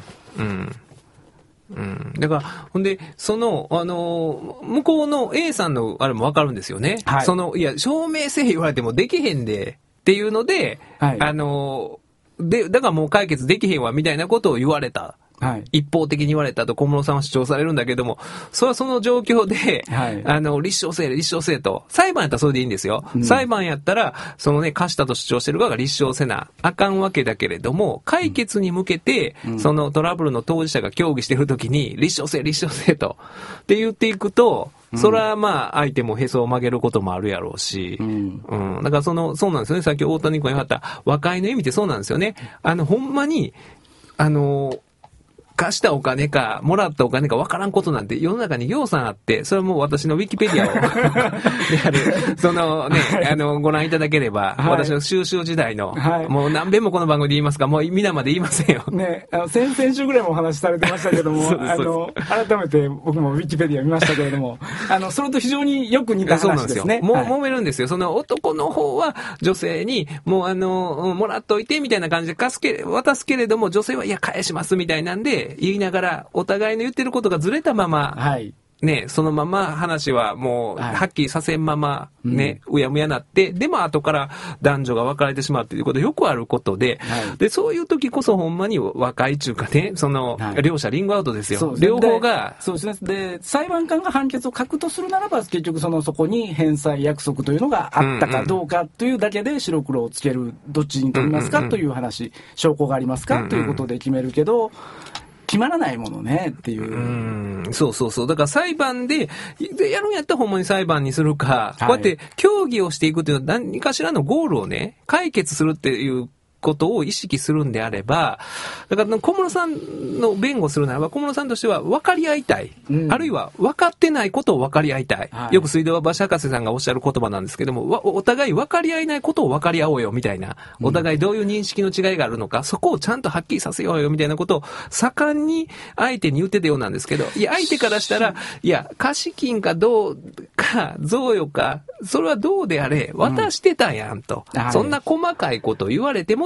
だからほんで向こうの A さんのあれも分かるんですよね。いや証明せえ言われてもできへんでっていうので、だからもう解決できへんわみたいなことを言われた。一方的に言われたと小室さんは主張されるんだけども、それはその状況で、立証せえと。裁判やったらそれでいいんですよ。裁判やったら、貸したと主張してる側が立証せなあかんわけだけれども、解決に向けて、そのトラブルの当事者が協議してるときに、立証せえと。って言っていくと、それは相手もへそを曲げることもあるやろうし、だからそうなんですよね。さっき大谷君が言われた和解の意味ってそうなんですよね。ほんまに、貸したお金か、もらったお金か分からんことなんて世の中にぎょうさんあって、それはもう私のウィキペディアをご覧いただければ、私の修習時代の、もう何遍もこの番組で言いますが、もう皆まで言いませんよ。 先々週ぐらいもお話しされてましたけども、改めて僕もウィキペディア見ましたけれども、それと非常によく似た話ですね。 もう揉めるんですよ。その男の方は女性に、もうもらっといてみたいな感じで渡すけれども、女性はいや返しますみたいなんで、言いながらお互いの言ってることがずれたまま、そのまま話はもうはっきりさせんままうやむやなって、でも後から男女が別れてしまうっていうことはよくあることで、でそういう時こそほんまに和解中かね、両者リングアウトですよ。両方がそうですね。で裁判官が判決を書くとするならば、結局そこに返済約束というのがあったかどうかというだけで白黒をつける、どっちに取りますかという話、証拠がありますかということで決めるけど、決まらないものねっていう。 そう。だから裁判でやるんやったらほんまに裁判にするか、こうやって協議をしていくっていうのは何かしらのゴールをね、解決するっていうことを意識するんであれば、だから小室さんの弁護するならば、小室さんとしては分かり合いたい、あるいは分かってないことを分かり合いたい、よく水道橋博士さんがおっしゃる言葉なんですけども、お互い分かり合えないことを分かり合おうよみたいな、お互いどういう認識の違いがあるのか、そこをちゃんとはっきりさせようよみたいなことを盛んに相手に言ってたようなんですけど、いや相手からしたら、いや貸金かどうか贈与か、それはどうであれ渡してたやんと、そんな細かいことを言われても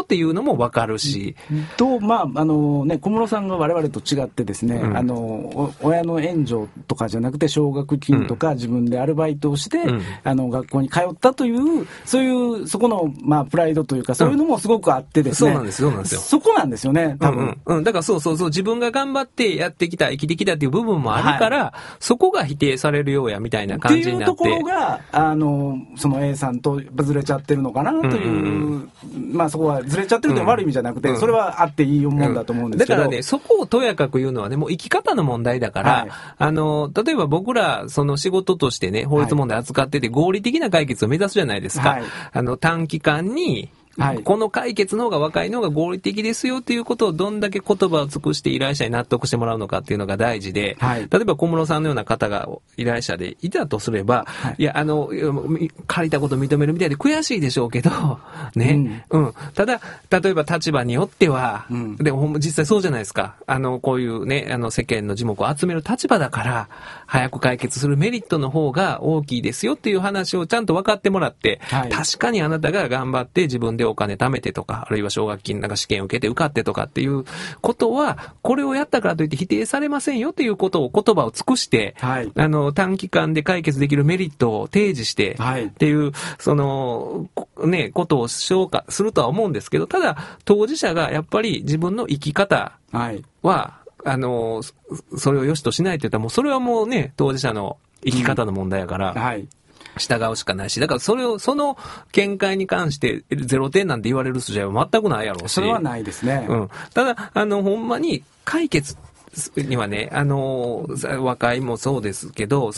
っていうのも分かるし。 と、まあ、ね、小室さんが我々と違ってですね、親の援助とかじゃなくて、奨学金とか自分でアルバイトをして、学校に通ったという、そこの、まあ、プライドというか、そういうのもすごくあってですね。 そうなんですよ。 そこなんですよね、多分。 だからそう、自分が頑張ってやってきた、生きてきたっていう部分もあるから、そこが否定されるようや、みたいな感じになって。 っていうところが、その A さんとずれちゃってるのかなという、まあそこはずれちゃってるという悪い意味じゃなくて、それはあっていいもんだと思うんですけど。 だからね、そこをとやかく言うのはね、もう生き方の問題だから、例えば僕ら、その仕事としてね、法律問題扱ってて合理的な解決を目指すじゃないですか。短期間に、この解決の方が若いのが合理的ですよということをどんだけ言葉を尽くして依頼者に納得してもらうのかっていうのが大事で、例えば小室さんのような方が依頼者でいたとすれば、いや、借りたこと認めるみたいで悔しいでしょうけど、ね、ただ、例えば立場によっては、でも実際そうじゃないですか。こういうね、世間の耳目を集める立場だから、早く解決するメリットの方が大きいですよっていう話をちゃんと分かってもらって、確かにあなたが頑張って自分でお金貯めてとか、あるいは奨学金なんか試験を受けて受かってとかっていうことは、これをやったからといって否定されませんよっていうことを言葉を尽くして、短期間で解決できるメリットを提示して、っていう、ことを消化するとは思うんですけど、ただ、当事者がやっぱり自分の生き方は、それを良しとしないって言ったら、もうそれはもうね、当事者の生き方の問題やから、従うしかないし、だからその見解に関して0点なんて言われる筋合いは全くないやろうし。 それはないですね。 ただ、ほんまに解決にはね、和解もそうですけど、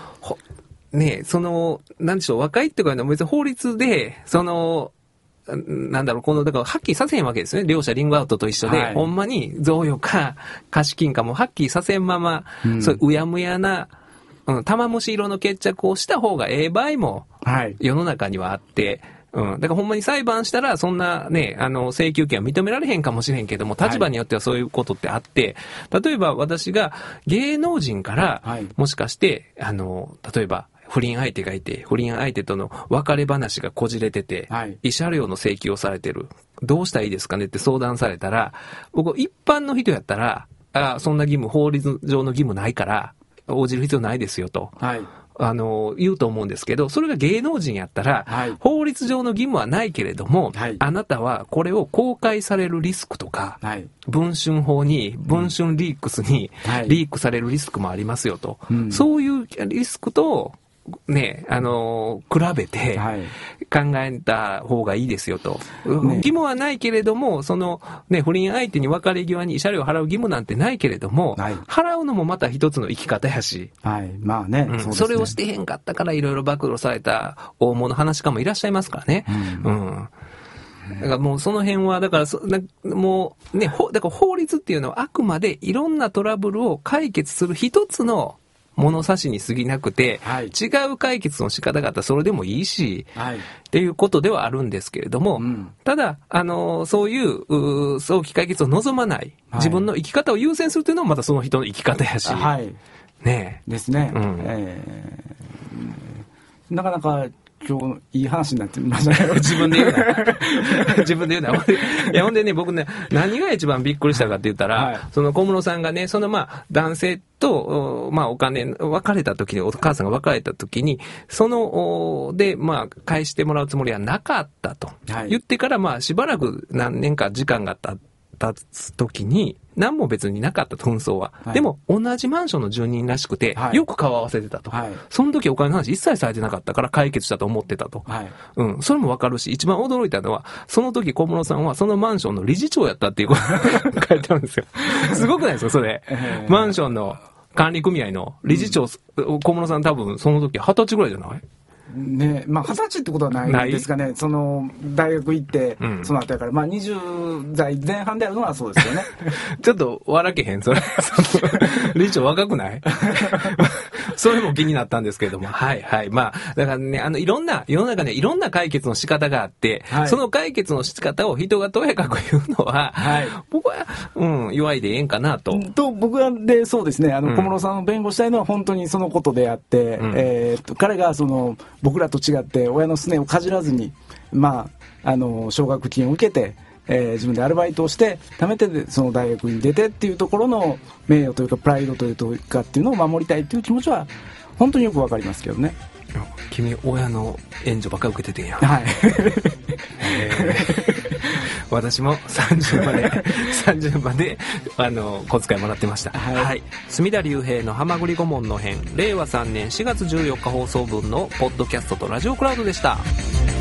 なんでしょう、和解っていうか、別に法律で、なんだろう、だから、はっきりさせへんわけですね。両者リングアウトと一緒で、ほんまに贈与か貸金かもはっきりさせんまま、そういううやむやな、玉虫色の決着をした方がええ場合も世の中にはあって、だからほんまに裁判したらそんなね、請求権は認められへんかもしれんけども、立場によってはそういうことってあって、例えば私が芸能人から、もしかして、例えば不倫相手がいて、不倫相手との別れ話がこじれてて、慰謝料の請求をされてる。どうしたらいいですかねって相談されたら、僕一般の人やったら、そんな義務、法律上の義務ないから、応じる必要ないですよと、言うと思うんですけど、それが芸能人やったら、法律上の義務はないけれども、あなたはこれを公開されるリスクとか、文春法に、文春リークスにリークされるリスクもありますよと、そういうリスクと、ね、比べて考えた方がいいですよと。義務はないけれども、不倫相手に別れ際に慰謝料を払う義務なんてないけれども、払うのもまた一つの生き方やし、 まあね、 それをしてへんかったからいろいろ暴露された大物話家もいらっしゃいますからね。だからもうその辺は、だからもうね、だから法律っていうのはあくまでいろんなトラブルを解決する一つの物差しに過ぎなくて、違う解決の仕方があったらそれでもいいし、っていうことではあるんですけれども、ただ、そういう早期解決を望まない、自分の生き方を優先するというのはまたその人の生き方やし、ねですね。なかなか今日いい話になってましたね。 自分で言うな。自分で言うな。いや、ほんでね、僕ね、何が一番びっくりしたかって言ったら、その小室さんがね、男性と、お金、別れた時に、お母さんが別れた時に、返してもらうつもりはなかったと。言ってから、しばらく何年か時間が経った時に、何も別になかったと、紛争は。でも、同じマンションの住人らしくて、よく顔合わせてたと。その時お金の話一切されてなかったから解決したと思ってたと。それもわかるし、一番驚いたのは、その時小室さんはそのマンションの理事長やったっていうことが書いてあるんですよ。すごくないですか、それ。マンションの管理組合の理事長、小室さん多分その時20歳ぐらいじゃない？ ね、20歳ってことはないですかね。大学行って、その後やから、20代前半であるのはそうですよね。 ちょっと笑けへん、それ。理事長若くないそれも気になったんですけれども。だからね、世の中にいろんな解決の仕方があって、その解決の仕方を人がとやかく言うのは、僕は、弱いでええんかなと。 僕はそうですね、小室さんを弁護したいのは本当にそのことであって、彼が僕らと違って親のすねをかじらずに、奨学金を受けて、 自分でアルバイトをして貯めてその大学に出てっていうところの名誉というかプライドというかっていうのを守りたいっていう気持ちは本当によくわかりますけどね。 君親の援助ばっかり受けててんや。 はい。 私も30まで小遣いもらってました。 はい。 はい、隅田隆平のはまぐり顧問の編、令和3年4月14日放送分のポッドキャストとラジオクラウドでした。